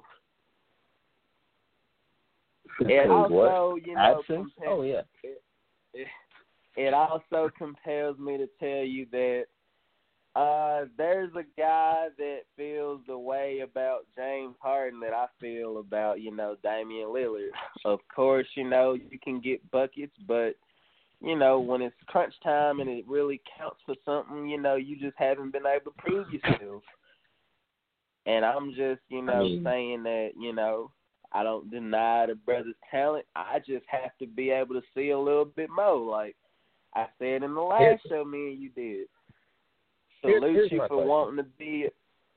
It also, what? you know, absence? compels, oh, yeah. It, it, it also compels me to tell you that Uh, there's a guy that feels the way about James Harden that I feel about, you know, Damian Lillard. Of course, you know, you can get buckets, but, you know, when it's crunch time and it really counts for something, you know, you just haven't been able to prove yourself. And I'm just, you know, I mean, saying that, you know, I don't deny the brother's talent. I just have to be able to see a little bit more. Like I said in the last show me and you did. Salute Here's you for question. wanting to be.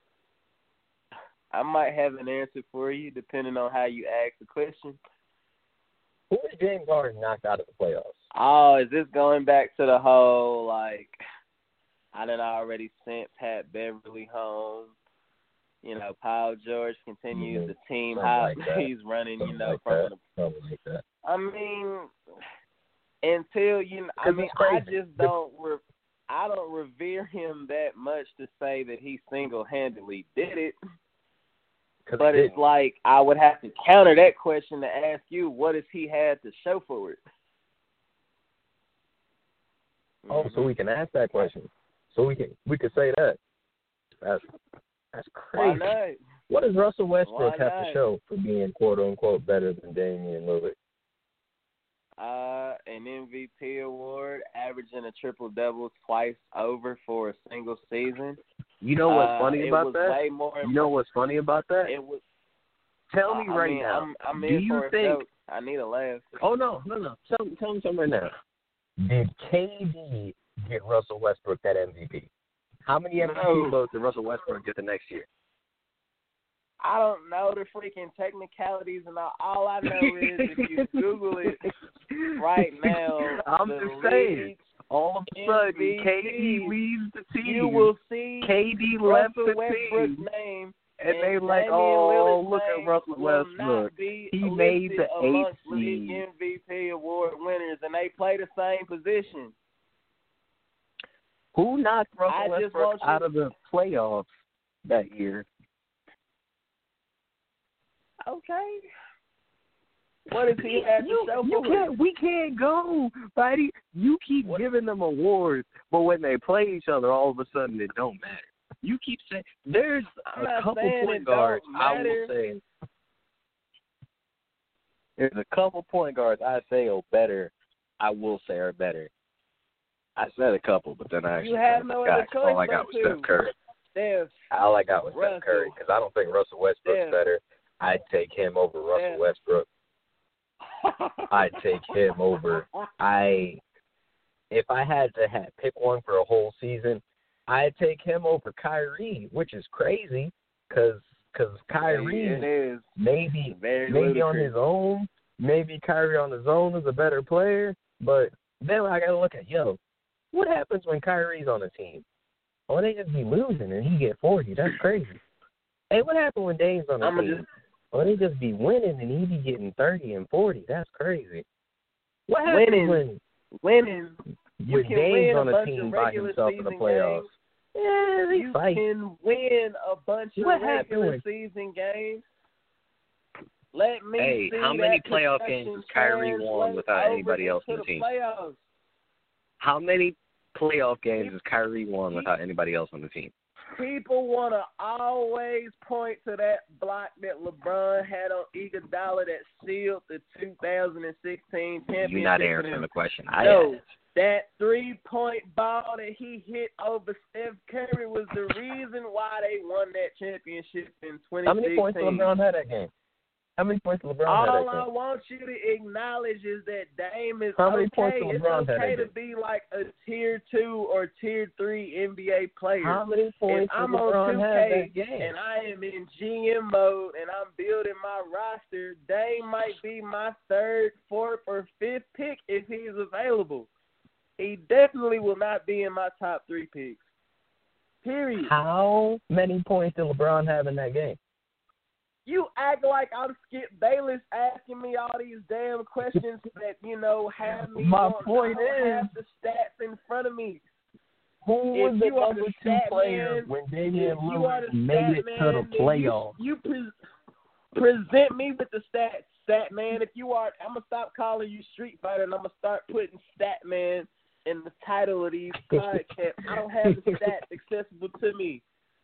I might have an answer for you depending on how you ask the question. Who is James Harden knocked out of the playoffs? Oh, is this going back to the whole, like, I done already sent Pat Beverly home. You know, Paul George continues mm-hmm. the team Something hop like that. he's running. Something You know, like from that. the. Something like that. I mean, until you know, I mean, I just don't. Re- I don't revere him that much to say that he single-handedly did it. But it's like I would have to counter that question to ask you, what has he had to show for it? Oh, so we can ask that question. So we can we could say that. That's that's crazy. Why not? What does Russell Westbrook Why have not? to show for being quote unquote better than Damian Lillard? Uh, an M V P award, averaging a triple double twice over for a single season. You know what's uh, funny about that? Way more you know what's funny about that? It was. Tell me I right mean, now. I'm, I'm do in you for a think? joke. I need a laugh. Oh no, no, no. Tell, tell me something right now. Did K D get Russell Westbrook that M V P? How many M V P No. votes did Russell Westbrook get the next year? I don't know the freaking technicalities, and all, all I know is if you Google it right now, I'm the just saying. league's All of a M sudden, V P, K D leaves the team. you will see K D left Russell the Westbrook's team, name, and they like, Damian oh, Lillard's look at name Russell will Westbrook. not be He made the listed amongst eighth league seed. M V P award winners, and they play the same position. Who knocked I Russell just Westbrook want you out to- of the playoffs that year? Okay. What does he have to you, show you for can't, it? We can't go, buddy. You keep What? giving them awards, but when they play each other, all of a sudden it don't matter. You keep saying there's I'm a not couple saying point it don't guards. I matter. will say there's a couple point guards I say are better. I will say are better. I said a couple, but then I actually You have kinda no forgot, other 'cause all I choice got but was to. Steph Curry. Steph, All I got was Russell. Steph Curry because I don't think Russell Westbrook's Steph. better. I'd take him over Russell Steph. Westbrook. I'd take him over. I, if I had to have, pick one for a whole season, I'd take him over Kyrie, which is crazy because because Kyrie it is maybe very maybe on ludicrous. his own, maybe Kyrie on his own is a better player, but then I got to look at, yo, what happens when Kyrie's on a team? Oh, they just be losing and he get forty. That's crazy. Hey, what happened when Dame's on a I'm team? just, Oh, they just be winning and he be getting thirty and forty. That's crazy. What happens Winning. when winning. your can Dame's win a on a bunch team of by regular himself in the season playoffs? games. Yeah, they You fight. can win a bunch What of regular happened? season games. Let me Hey, see how many that playoff production games has Kyrie won translate without over anybody else into on the team? Playoffs. How many playoff games has Kyrie won without anybody else on the team? People want to always point to that block that LeBron had on Iguodala that sealed the two thousand sixteen championship. You're not for answering them. the question. I No, asked. that three-point ball that he hit over Steph Curry was the reason why they won that championship in twenty sixteen. How many points did LeBron have that game? How many points did LeBron have All that I game? want you to acknowledge is that Dame is How many okay. points did It's LeBron have okay that to be like a tier two or tier three N B A player. How many If points did I'm on LeBron two have K that game? and I am in G M mode and I'm building my roster, Dame might be my third, fourth, or fifth pick if he's available. He definitely will not be in my top three picks. Period. How many points did LeBron have in that game? You act like I'm Skip Bayless asking me all these damn questions that, you know, have me My on, point I don't is- have the stats in front of me. Who If was the you are number the two stat player man, when If Damian you are Lillard the made stat it man, to the then playoffs? You, you pre- present me with the stat, stat man. If you are, I'm going to stop calling you Street Fighter and I'm going to start putting stat man in the title of these podcasts. I don't have the stats accessible to me.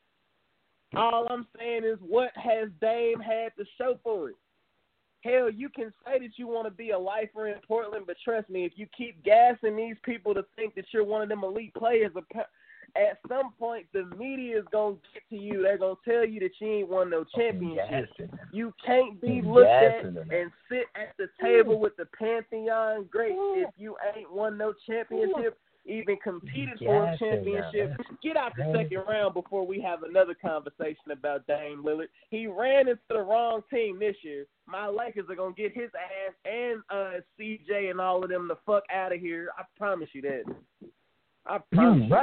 All I'm saying is, what has Dame had to show for it? Hell, you can say that you want to be a lifer in Portland, but trust me, if you keep gassing these people to think that you're one of them elite players, at some point the media is going to get to you. They're going to tell you that you ain't won no championship. You can't be looked at and sit at the table with the Pantheon greats if you ain't won no championship, even competed for a championship. Get out the second round before we have another conversation about Dame Lillard. He ran into the wrong team this year. My Lakers are going to get his ass and uh, C J and all of them the fuck out of here. I promise you that. I promise You right. you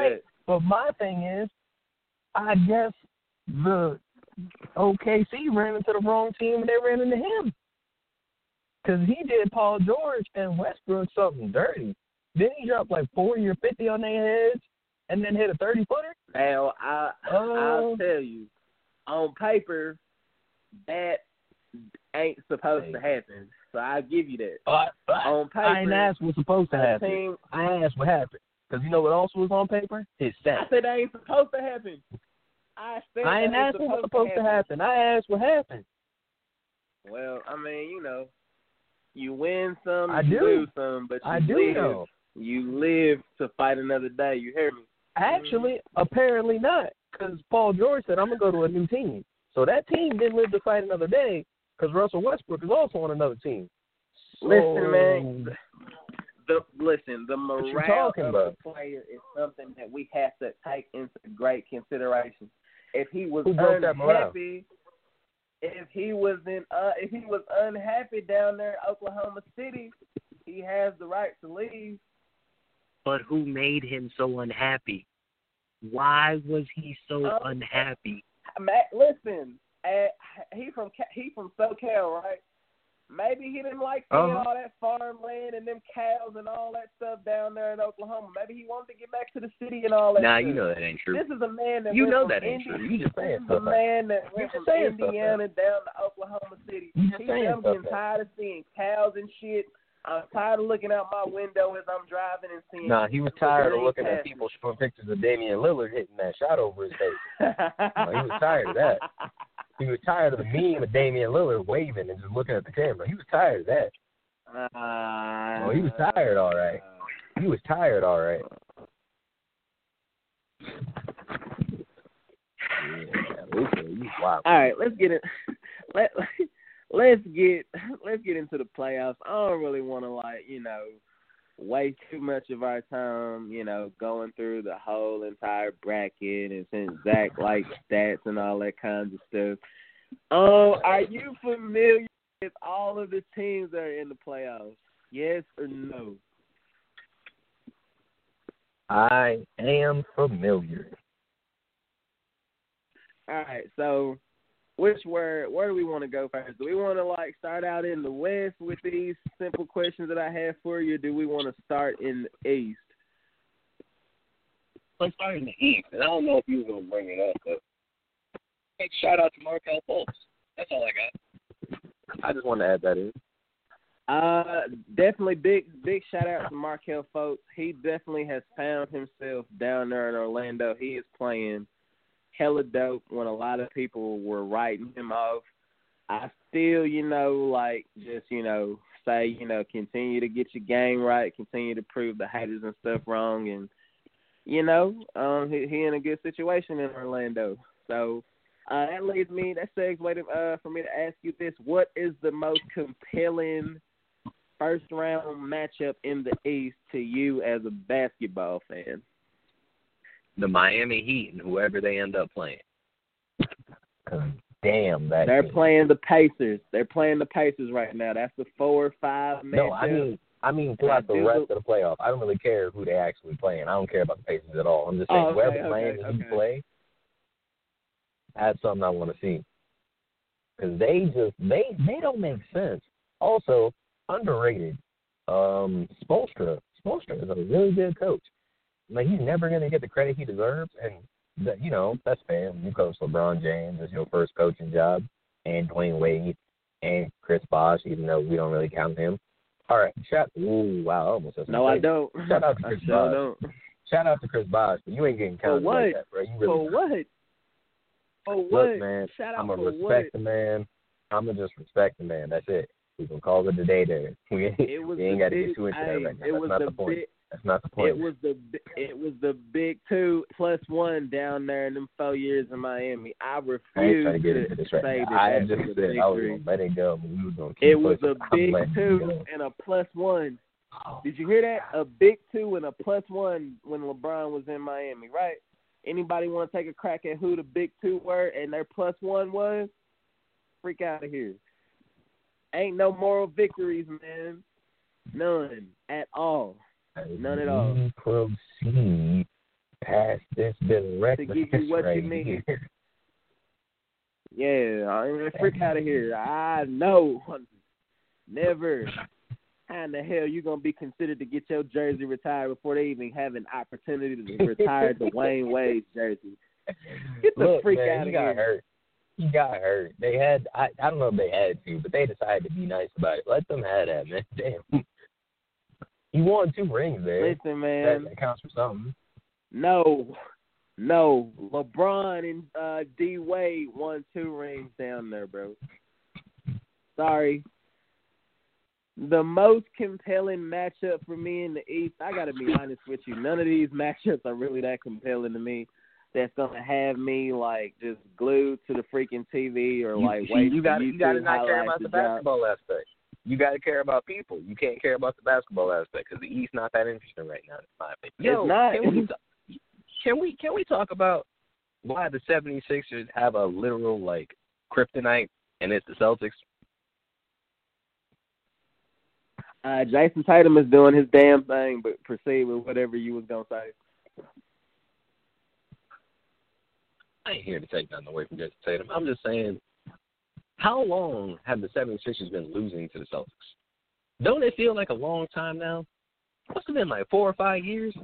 But my thing is, I guess the O K C ran into the wrong team and they ran into him. Because he did Paul George and Westbrook something dirty. Then he dropped like forty or fifty on their heads and then hit a thirty-footer. Now, I, Uh, I'll tell you, on paper, that ain't supposed Hey. to happen. So I'll give you that. Uh, I, On paper, I ain't asked what's supposed to the happen. team, I asked what happened. Because you know what else was on paper? His I stats. said that ain't supposed to happen. I said I ain't that asked what's supposed to happen. I asked what happened. Well, I mean, you know, you win some, I you do. lose some, but you I do live. know. You live to fight another day. You hear me? Actually, apparently not. Because Paul George said, I'm going to go to a new team. So that team didn't live to fight another day because Russell Westbrook is also on another team. So, Listen, man. The listen, the What you morale talking of about? the player is something that we have to take into great consideration. If he was Who broke that morale? unhappy, if he was in, uh, if he was unhappy down there in Oklahoma City, he has the right to leave. But who made him so unhappy? Why was he so Um, unhappy? Matt, listen, uh, he from Ca- he from SoCal, right? Maybe he didn't like seeing Uh-huh. all that farmland and them cows and all that stuff down there in Oklahoma. Maybe he wanted to get back to the city and all that Nah, stuff. you know that ain't true. This is a man that You went know from that ain't Indi- true. You just This saying is a stuff. man that You went just from saying stuff, Indiana down to Oklahoma City. You just He's saying I'm stuff, getting man. tired of seeing cows and shit. I'm tired of looking out my window as I'm driving and seeing. Nah, he was tired of green looking at pastures. people showing pictures of Damian Lillard hitting that shot over his face. No, he was tired of that. He was tired of the meme of Damian Lillard waving and just looking at the camera. He was tired of that. Uh, Oh, he was tired, all right. He was tired, all right. Yeah, okay, you wild. All right, let's get it. Let let's get let's get into the playoffs. I don't really want to like you know waste too much of our time you know going through the whole entire bracket and since Zach likes stats and all that kinds of stuff. Um, are you familiar with all of the teams that are in the playoffs? Yes or no? I am familiar. All right, so which where where do we want to go first? Do we want to like start out in the West with these simple questions that I have for you? Or do we want to start in the East? Let's start in the East. And I don't know if you were going to bring it up, but big shout out to Markel Fultz. That's all I got. I just wanted to add that in. Uh, definitely big big shout out to Markel Fultz. He definitely has found himself down there in Orlando. He is playing hella dope when a lot of people were writing him off. I still, you know, like just, you know, say, you know, continue to get your game right, continue to prove the haters and stuff wrong, and, you know, um, he, he in a good situation in Orlando. So uh, that leads me, that segues to, uh, for me to ask you this. What is the most compelling first-round matchup in the East to you as a basketball fan? The Miami Heat and whoever they end up playing. Damn, that They're team. playing the Pacers. They're playing the Pacers right now. That's the four or five matchup. No, I mean, I mean throughout the do rest look- of the playoff. I don't really care who they actually playing. I don't care about the Pacers at all. I'm just saying, Oh, okay, whoever okay, playing that you okay. play, that's something I want to see. Because they just, they, they don't make sense. Also, underrated, um, Spoelstra. Spoelstra is a really good coach. Like, he's never going to get the credit he deserves, and, that, you know, that's fair. You coach LeBron James as your first coaching job, and Dwayne Wade, and Chris Bosh, even though we don't really count him. All right, shout ooh, wow, I almost said No, I something. don't. Shout out to I Chris sure Bosh. don't. Shout out to Chris Bosh, but you ain't getting For counted what? like that, bro. You really For not. what? For what? Look, man, Shout out I'm going for to respect what? the man. I'm going to just respect the man. That's it. We can call it a day there. We ain't, It was we ain't the got to big- get too into hey, that right now. it That's was not the the point. big- That's not the point. It was the bi- it was the big two plus one down there in them four years in Miami. I I ain't refuse trying to get to into this right say now. that I that just was a said big I was three. going to let it go, but we was going to keep It was pushing. a I'm big letting it two go. and a plus one. Did you hear that? A big two and a plus one when LeBron was in Miami, right? Anybody want to take a crack at who the big two were and their plus one was? Freak out of here. Ain't no moral victories, man. None at all. None at all. We proceed. Pass this bit of reckless give you what right you need. here. Yeah, I mean, freak out of here. I know. Never. How in the hell you gonna be considered to get your jersey retired before they even have an opportunity to retire Dwayne Wade's jersey? Get the Look, freak man, out he of got here. hurt. He got hurt. They had, I, I don't know if they had to, but they decided to be nice about it. Let them have that, man. Damn. He won two rings there. Listen, man. That, that counts for something. No. No. LeBron and uh, D. Wade won two rings down there, bro. Sorry. The most compelling matchup for me in the East, I got to be honest with you, none of these matchups are really that compelling to me. That's gonna have me like just glued to the freaking T V or You, like see, wait you for got you got to YouTube not care highlights about to the drop. basketball aspect. You got to care about people. You can't care about the basketball aspect because the East not that interesting right now, in my opinion. Yo, It's not. Can we, can we can we talk about why the seventy-sixers have a literal like kryptonite and it's the Celtics? Uh, Jason Tatum is doing his damn thing, but proceed with whatever you was gonna say. I ain't here to take nothing away from Jason Tatum. I'm just saying, how long have the seventy-sixers been losing to the Celtics? Don't it feel like a long time now? Must have been like four or five years.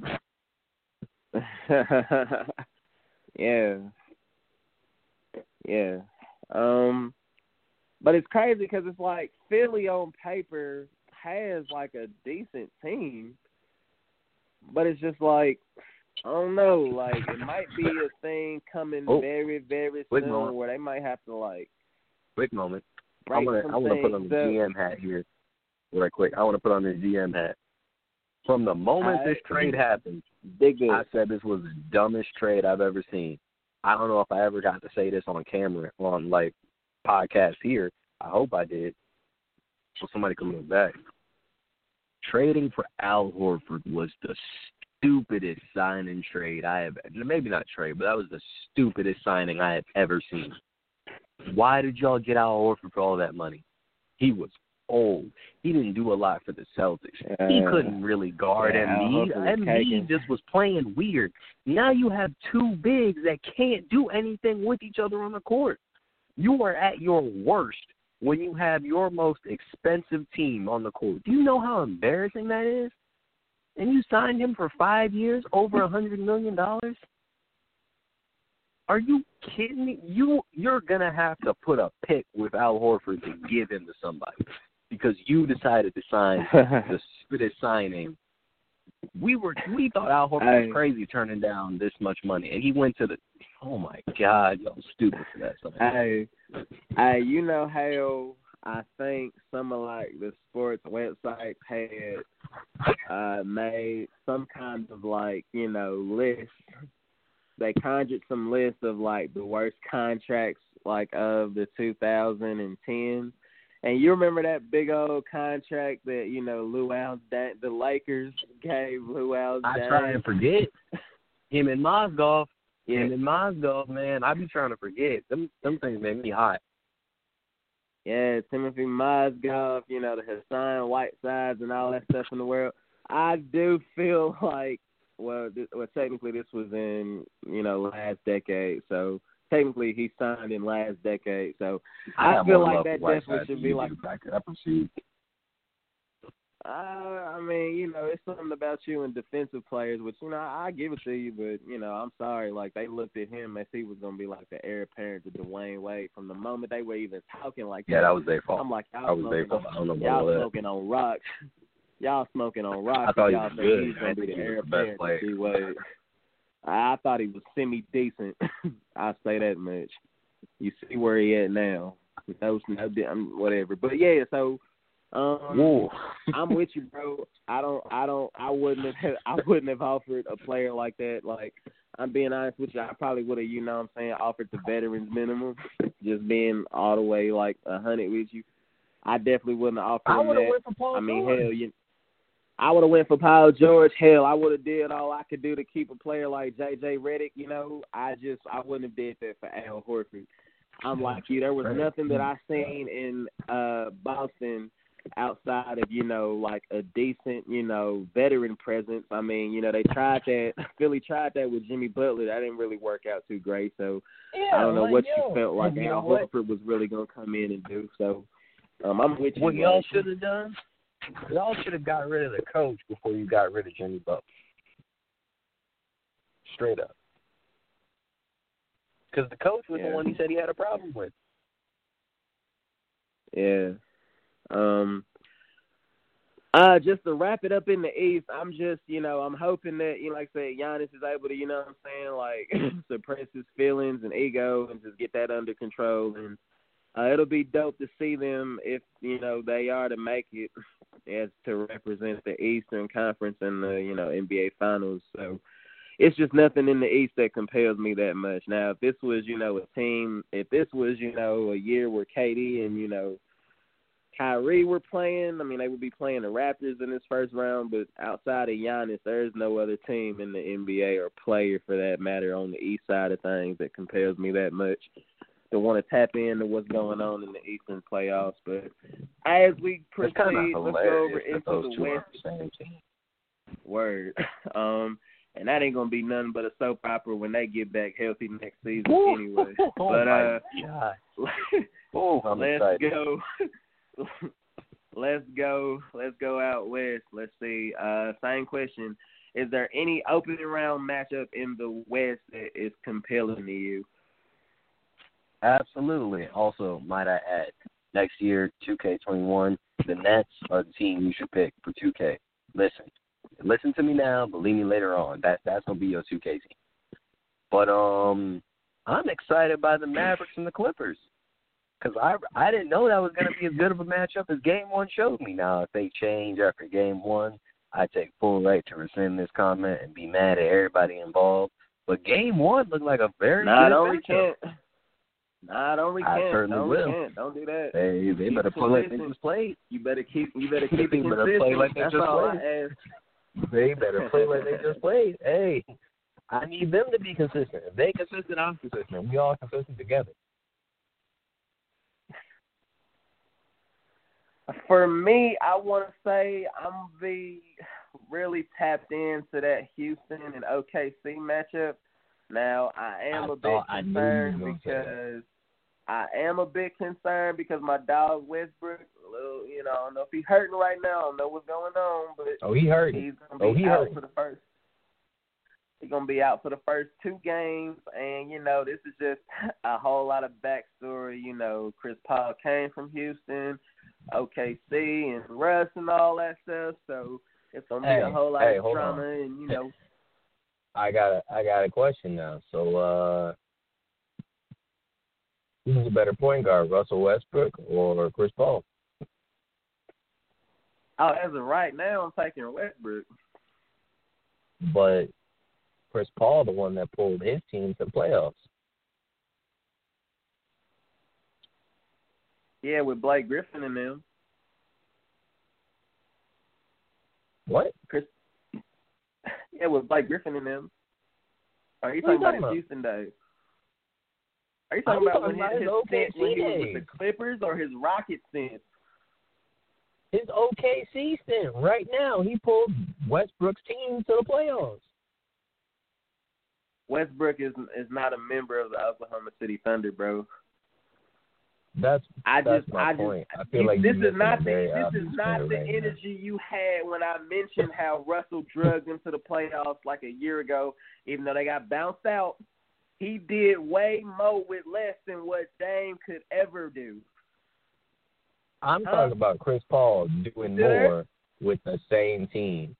yeah, yeah. Um, but it's crazy because it's like Philly on paper has like a decent team, but it's just like I don't know, like it might be a thing coming oh, very, very soon moment. where they might have to like. Quick moment. I break want to some I want to put on the things G M hat here, right quick. I want to put on the G M hat. From the moment I, this trade happened, dig it. I said this was the dumbest trade I've ever seen. I don't know if I ever got to say this on camera, on like podcasts here. I hope I did. So somebody can look back. Trading for Al Horford was the stupidest signing trade I have. Maybe not trade, but that was the stupidest signing I have ever seen. Why did y'all get Al Horford for all that money? He was old. He didn't do a lot for the Celtics. Uh, he couldn't really guard yeah, Embiid. Embiid just was playing weird. Now you have two bigs that can't do anything with each other on the court. You are at your worst when you have your most expensive team on the court. Do you know how embarrassing that is? And you signed him for five years, over a hundred million dollars? Are you kidding me? You, you're going to have to put a pick with Al Horford to give him to somebody because you decided to sign the stupidest signing. We were we thought Al Horford was crazy turning down this much money, and he went to the – oh, my God, y'all stupid for that. Something. Hey, hey, you know how I think some of, like, the sports websites had uh, made some kind of, like, you know, list. They conjured some lists of, like, the worst contracts, like, of the two thousand tens. And you remember that big old contract that, you know, Lou Alcindor, the Lakers gave Lou Alcindor? I try and forget. Him and Mozgov. Yeah. Him and Mozgov, man. I be trying to forget. Them, them things make me hot. Yeah, Timothy Mozgov, you know, the Hassan Whitesides and all that stuff in the world. I do feel like, Well, this, well, technically this was in, you know, last decade. So technically he signed in last decade. So I, I feel like that definitely should be like. Back up and see. Uh, I mean, you know, it's something about you and defensive players, which, you know, I, I give it to you, but, you know, I'm sorry. Like, they looked at him as he was going to be like the heir apparent to Dwayne Wade from the moment they were even talking like yeah, that. that was their fault. I'm like, that y'all, was smoking, their fault. I don't know y'all about smoking on rocks. Y'all smoking on rocks. I thought he y'all was think good. he's going to be the He was heir the best apparent player. to D-Wade. I thought he was semi-decent. I'll say that much. You see where he at now. No, no, whatever. But, yeah, so um, I'm with you, bro. I don't, I don't, I wouldn't have, I wouldn't have offered a player like that. Like, I'm being honest with you, I probably would have, you know what I'm saying, offered the veterans minimum, just being all the way, like, a hundred with you. I definitely wouldn't have offered I him would have that. went for Paul I mean, George. hell, you I would have went for Paul George. Hell, I would have did all I could do to keep a player like J J Redick. You know, I just I wouldn't have did that for Al Horford. I'm like you. There was nothing that I seen in uh, Boston outside of, you know, like a decent, you know, veteran presence. I mean, you know, they tried that. Philly tried that with Jimmy Butler. That didn't really work out too great. So Yeah, I don't know like, what yo, you felt like you know Al what? Horford was really going to come in and do. So um, I'm with you. What y'all like, should have done? Y'all should have got rid of the coach before you got rid of Jimmy Butler. Straight up. Because the coach was Yeah. the one he said he had a problem with. Yeah. Um. Uh, just to wrap it up in the East, I'm just, you know, I'm hoping that, you know, like I said, Giannis is able to, you know what I'm saying, like, suppress his feelings and ego and just get that under control. And uh, it'll be dope to see them if, you know, they are to make it as to represent the Eastern Conference in the, you know, N B A Finals. So it's just nothing in the East that compels me that much. Now, if this was, you know, a team, if this was, you know, a year where K D and, you know, Kyrie were playing, I mean, they would be playing the Raptors in this first round, but outside of Giannis, there is no other team in the N B A or player, for that matter, on the East side of things that compels me that much to want to tap into what's going on in the Eastern playoffs. But as we proceed, let's go over into the West. Word. Um, and that ain't going to be nothing but a soap opera when they get back healthy next season anyway. Oh, but, my uh, God. Oh, I'm let's excited. go. Let's go. Let's go out west. Let's see. Uh, same question. Is there any opening round matchup in the West that is compelling to you? Absolutely. Also, might I add, next year, two K twenty-one, the Nets are the team you should pick for two K. Listen. Listen to me now. Believe me later on. That, that's going to be your two K team. But um, I'm excited by the Mavericks and the Clippers. Because I, I didn't know that was going to be as good of a matchup as Game one showed me. Now, if they change after Game one, I take full right to rescind this comment and be mad at everybody involved. But Game one looked like a very nah, good don't matchup. recant. Nah, don't recant. I certainly don't will. Recant. Don't do that. Hey, they Keep better it play like they consistent. just played. You better keep. You better keep it They consistent. better play like they That's just all played. I ask. They better play like they just played. Hey, I need them to be consistent. If they consistent, I'm consistent. We all consistent together. For me, I want to say I'm be really tapped into that Houston and O K C matchup. Now, I am I a bit thought I knew you concerned were gonna say that. because I am a bit concerned because my dog Westbrook, a little, you know, I don't know if he's hurting right now. I don't know what's going on, but Oh, he hurt. he's gonna be Oh, he out hurt. for the first. He's gonna be out for the first two games, and you know, this is just a whole lot of backstory. You know, Chris Paul came from Houston, O K C, and Russ, and all that stuff. So it's gonna be Hey, a whole lot hey, of hold drama, on. and you know, I got a, I got a question now. So, uh, who's a better point guard, Russell Westbrook or Chris Paul? oh, as of right now, I'm taking Westbrook. But Chris Paul, the one that pulled his team to the playoffs. Yeah, with Blake Griffin and them. What? Chris. Yeah, with Blake Griffin and them. Are you What are you talking about talking his about? Houston days? Are you I'm talking about talking when about his, his his O K stint when he C was with days. the Clippers or his Rocket stint? His O K C stint right now, he pulled Westbrook's team to the playoffs. Westbrook is is not a member of the Oklahoma City Thunder, bro. That's I that's just, my I point. just, I feel like this you're is not the, very this obvious is not point the right now. energy you had when I mentioned how Russell drugged into the playoffs like a year ago. Even though they got bounced out, he did way more with less than what Dame could ever do. I'm Huh? talking about Chris Paul doing There? more with the same team.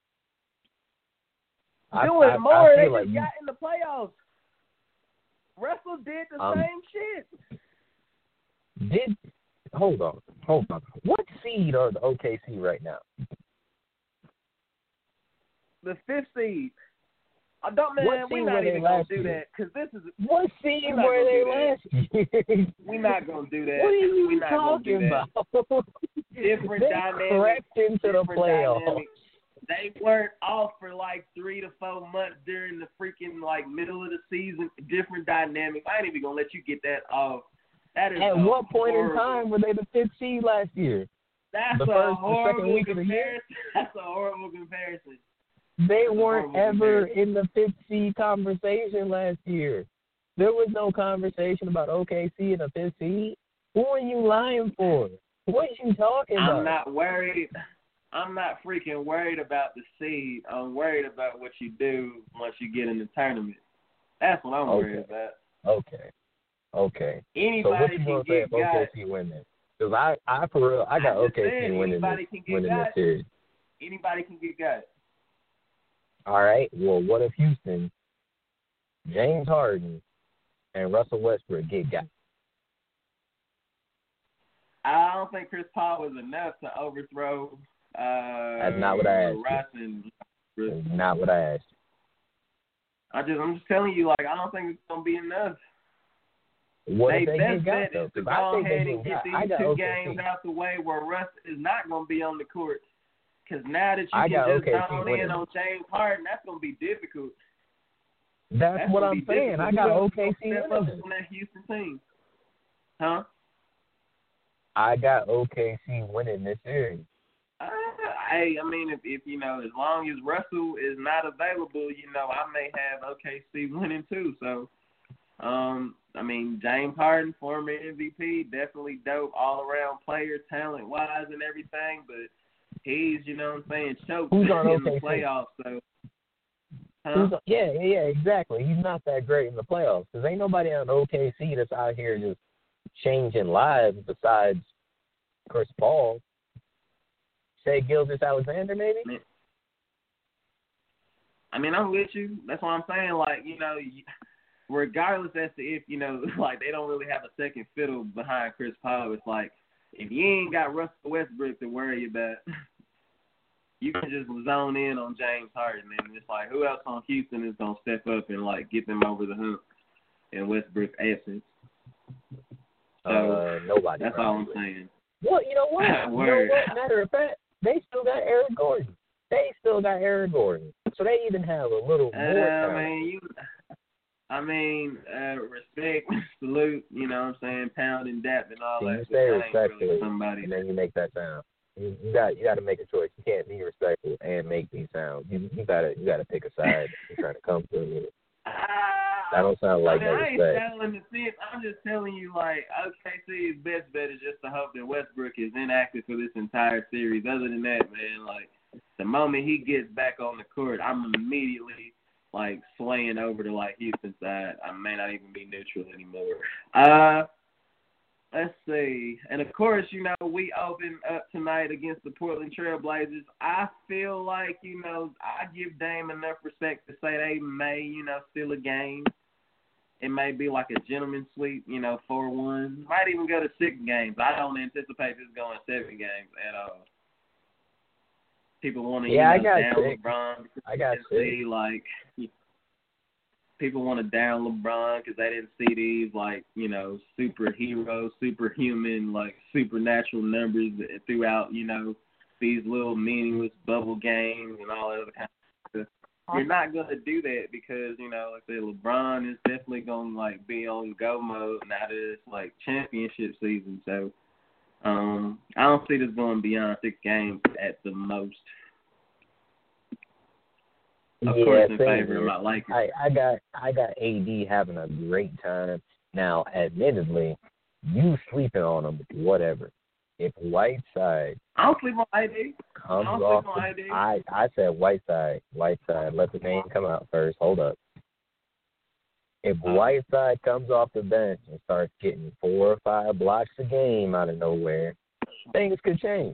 I- Doing I, more, I they feel just like got in the playoffs. Russell did the Um, same shit. you did. Hold on, hold on. What seed are the O K C right now? The fifth seed. I don't, man, What we're seed not were they even going last to do year? that because this is What seed We're not were gonna they do last year? we're not going to do that. What are you we're not gonna do talking that. about? Different they dynamics. crept into the different playoffs. dynamics. They weren't off for like three to four months during the freaking like middle of the season. Different dynamics. I ain't even gonna let you get that off. That is At a what point in horrible- time were they the fifth seed last year? That's the a first, the horrible second week of the year. comparison. That's a horrible comparison. They That's weren't ever in the fifth seed conversation last year. There was no conversation about O K C and a fifth seed. Who are you lying for? What are you talking about? I'm not worried. I'm not freaking worried about the seed. I'm worried about what you do once you get in the tournament. That's what I'm okay. worried about. Okay. Okay. Anybody so what you can gonna say get if O K C win this? Because I, I for real, I got I O K C said, winning this, winning got this series. Anybody can get got. All right. Well, what if Houston, James Harden, and Russell Westbrook get got? I don't think Chris Paul was enough to overthrow. Uh, That's not what I asked. Russ and That's not what I asked. I just, I'm just telling you, like, I don't think it's gonna be enough. What they if they best get got, bet though? is to I go think ahead they and get get got. these two O K C. games out the way where Russ is not gonna be on the court. Because now that you I can got just O K C zone winning. in on James Harden, that's gonna be difficult. That's, That's what gonna I'm be saying. difficult. I got Who else O K C gonna step up winning. on that Houston team. Huh? I got O K C winning this series. Uh, hey, I mean, if, if you know, as long as Russell is not available, you know, I may have O K C winning too. So, um, I mean, James Harden, former M V P, definitely dope all around player, talent wise, and everything. But he's, you know, what I'm saying, choked Who's on in O K C? the playoffs. So, huh? Who's, yeah, yeah, exactly. He's not that great in the playoffs because ain't nobody on O K C that's out here just changing lives besides Chris Paul. Say Gilgeous-Alexander, maybe? I mean, I'm with you. That's what I'm saying. Like, you know, regardless as to if, you know, like they don't really have a second fiddle behind Chris Paul, it's like if you ain't got Russell Westbrook to worry about, you can just zone in on James Harden. And it's like, who else on Houston is going to step up and, like, get them over the hump in Westbrook's absence? So, uh, nobody. that's all I'm saying. Well, you know what? you know what? Matter of fact, they still got Eric Gordon. They still got Eric Gordon. So they even have a little Uh, more time. I mean, you, I mean, uh, respect, salute, you know what I'm saying, pound and dap and all See, that. you say That ain't respectfully, really somebody. and then you make that sound. You, you got you got to make a choice. You can't be respectful and make these sounds. You you gotta you gotta pick a side. You're trying to come through with it. That don't sound like I mean, no I ain't respect. telling the sense. I'm just telling you, like, O K C's best bet is just to hope that Westbrook is inactive for this entire series. Other than that, man, like, the moment he gets back on the court, I'm immediately, like, swaying over to, like, Houston side. I may not even be neutral anymore. Uh, let's see. And, of course, you know, we open up tonight against the Portland Trail Blazers. I feel like, you know, I give Dame enough respect to say they may, you know, steal a game. It may be like a gentleman's sweep, you know, four one. Might even go to six games. I don't anticipate this going seven games at all. People want to, Yeah, you know, I got down six. LeBron. I got see, like, people want to down LeBron because they didn't see these, like, you know, superhero, superhuman, like, supernatural numbers throughout, you know, these little meaningless bubble games and all that other kind of stuff. You're not going to do that because, you know, like I said, LeBron is definitely going to, like, be on go mode now that it's, like, championship season. So, um, I don't see this going beyond six games at the most. Of yeah, course, in same favor here. of my Lakers. I, I got I got A D having a great time. Now, admittedly, you sleeping on him, whatever. If Whiteside I don't sleep on A D. comes I don't off, sleep on the, A D. I I said Whiteside, Whiteside. Let the name come out first. Hold up. If Whiteside comes off the bench and starts getting four or five blocks a game out of nowhere, things could change.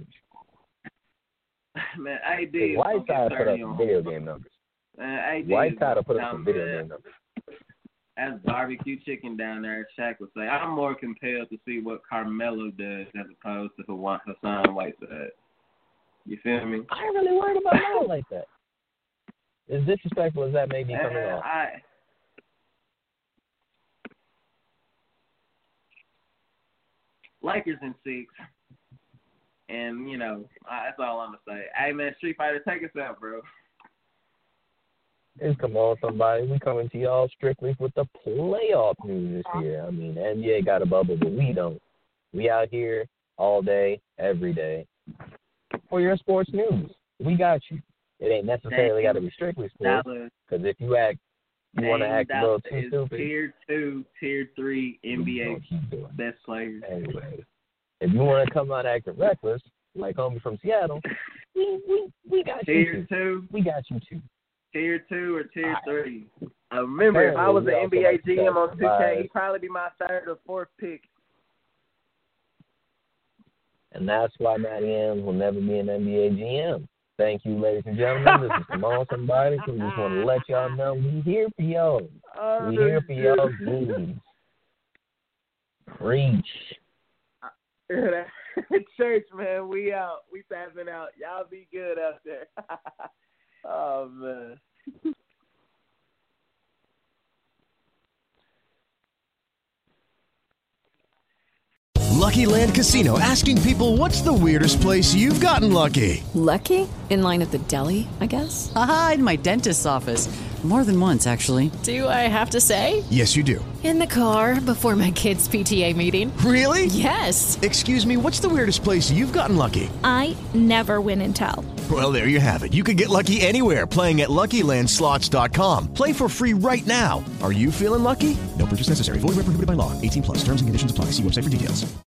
Man, A D is Whiteside put up on some video game numbers. Man, A D Whiteside will put up down some video there. game numbers. That's barbecue chicken down there, Shaq would say. I'm more compelled to see what Carmelo does as opposed to Hassan Whiteside. You feel me? I ain't really worried about Melo like that. As disrespectful as that may be coming uh, off. I, Lakers in six. And, you know, I, that's all I'm going to say. Hey, man, Street Fighter, take us out, bro. It's come on, somebody. We coming to y'all strictly with the playoff news this year. I mean, the N B A got a bubble, but we don't. We out here all day, every day, for your sports news. We got you. It ain't necessarily got to be strictly sports. Because if you act, you want to act a little too stupid. Tier two, tier three N B A best players. Anyway, if you want to come out acting reckless, like homie from Seattle, we we, we got tier you. Tier two. We got you too. Tier two or tier right. three. I remember, if I was an N B A G M on two K, he'd probably be my third or fourth pick. And that's why Matty M will never be an N B A G M. Thank you, ladies and gentlemen. This is Simone Somebody. So we just want to let y'all know we here for y'all. We here for y'all dudes. Preach. Church, man, we out. We tapping out. Y'all be good out there. Oh, man. Lucky Land Casino, asking people, what's the weirdest place you've gotten lucky? Lucky? In line at the deli, I guess? Aha, in my dentist's office. More than once, actually. Do I have to say? Yes, you do. In the car before my kids' P T A meeting. Really? Yes. Excuse me, what's the weirdest place you've gotten lucky? I never win and tell. Well, there you have it. You can get lucky anywhere, playing at Lucky Land Slots dot com. Play for free right now. Are you feeling lucky? No purchase necessary. Void where prohibited by law. eighteen plus. Terms and conditions apply. See website for details.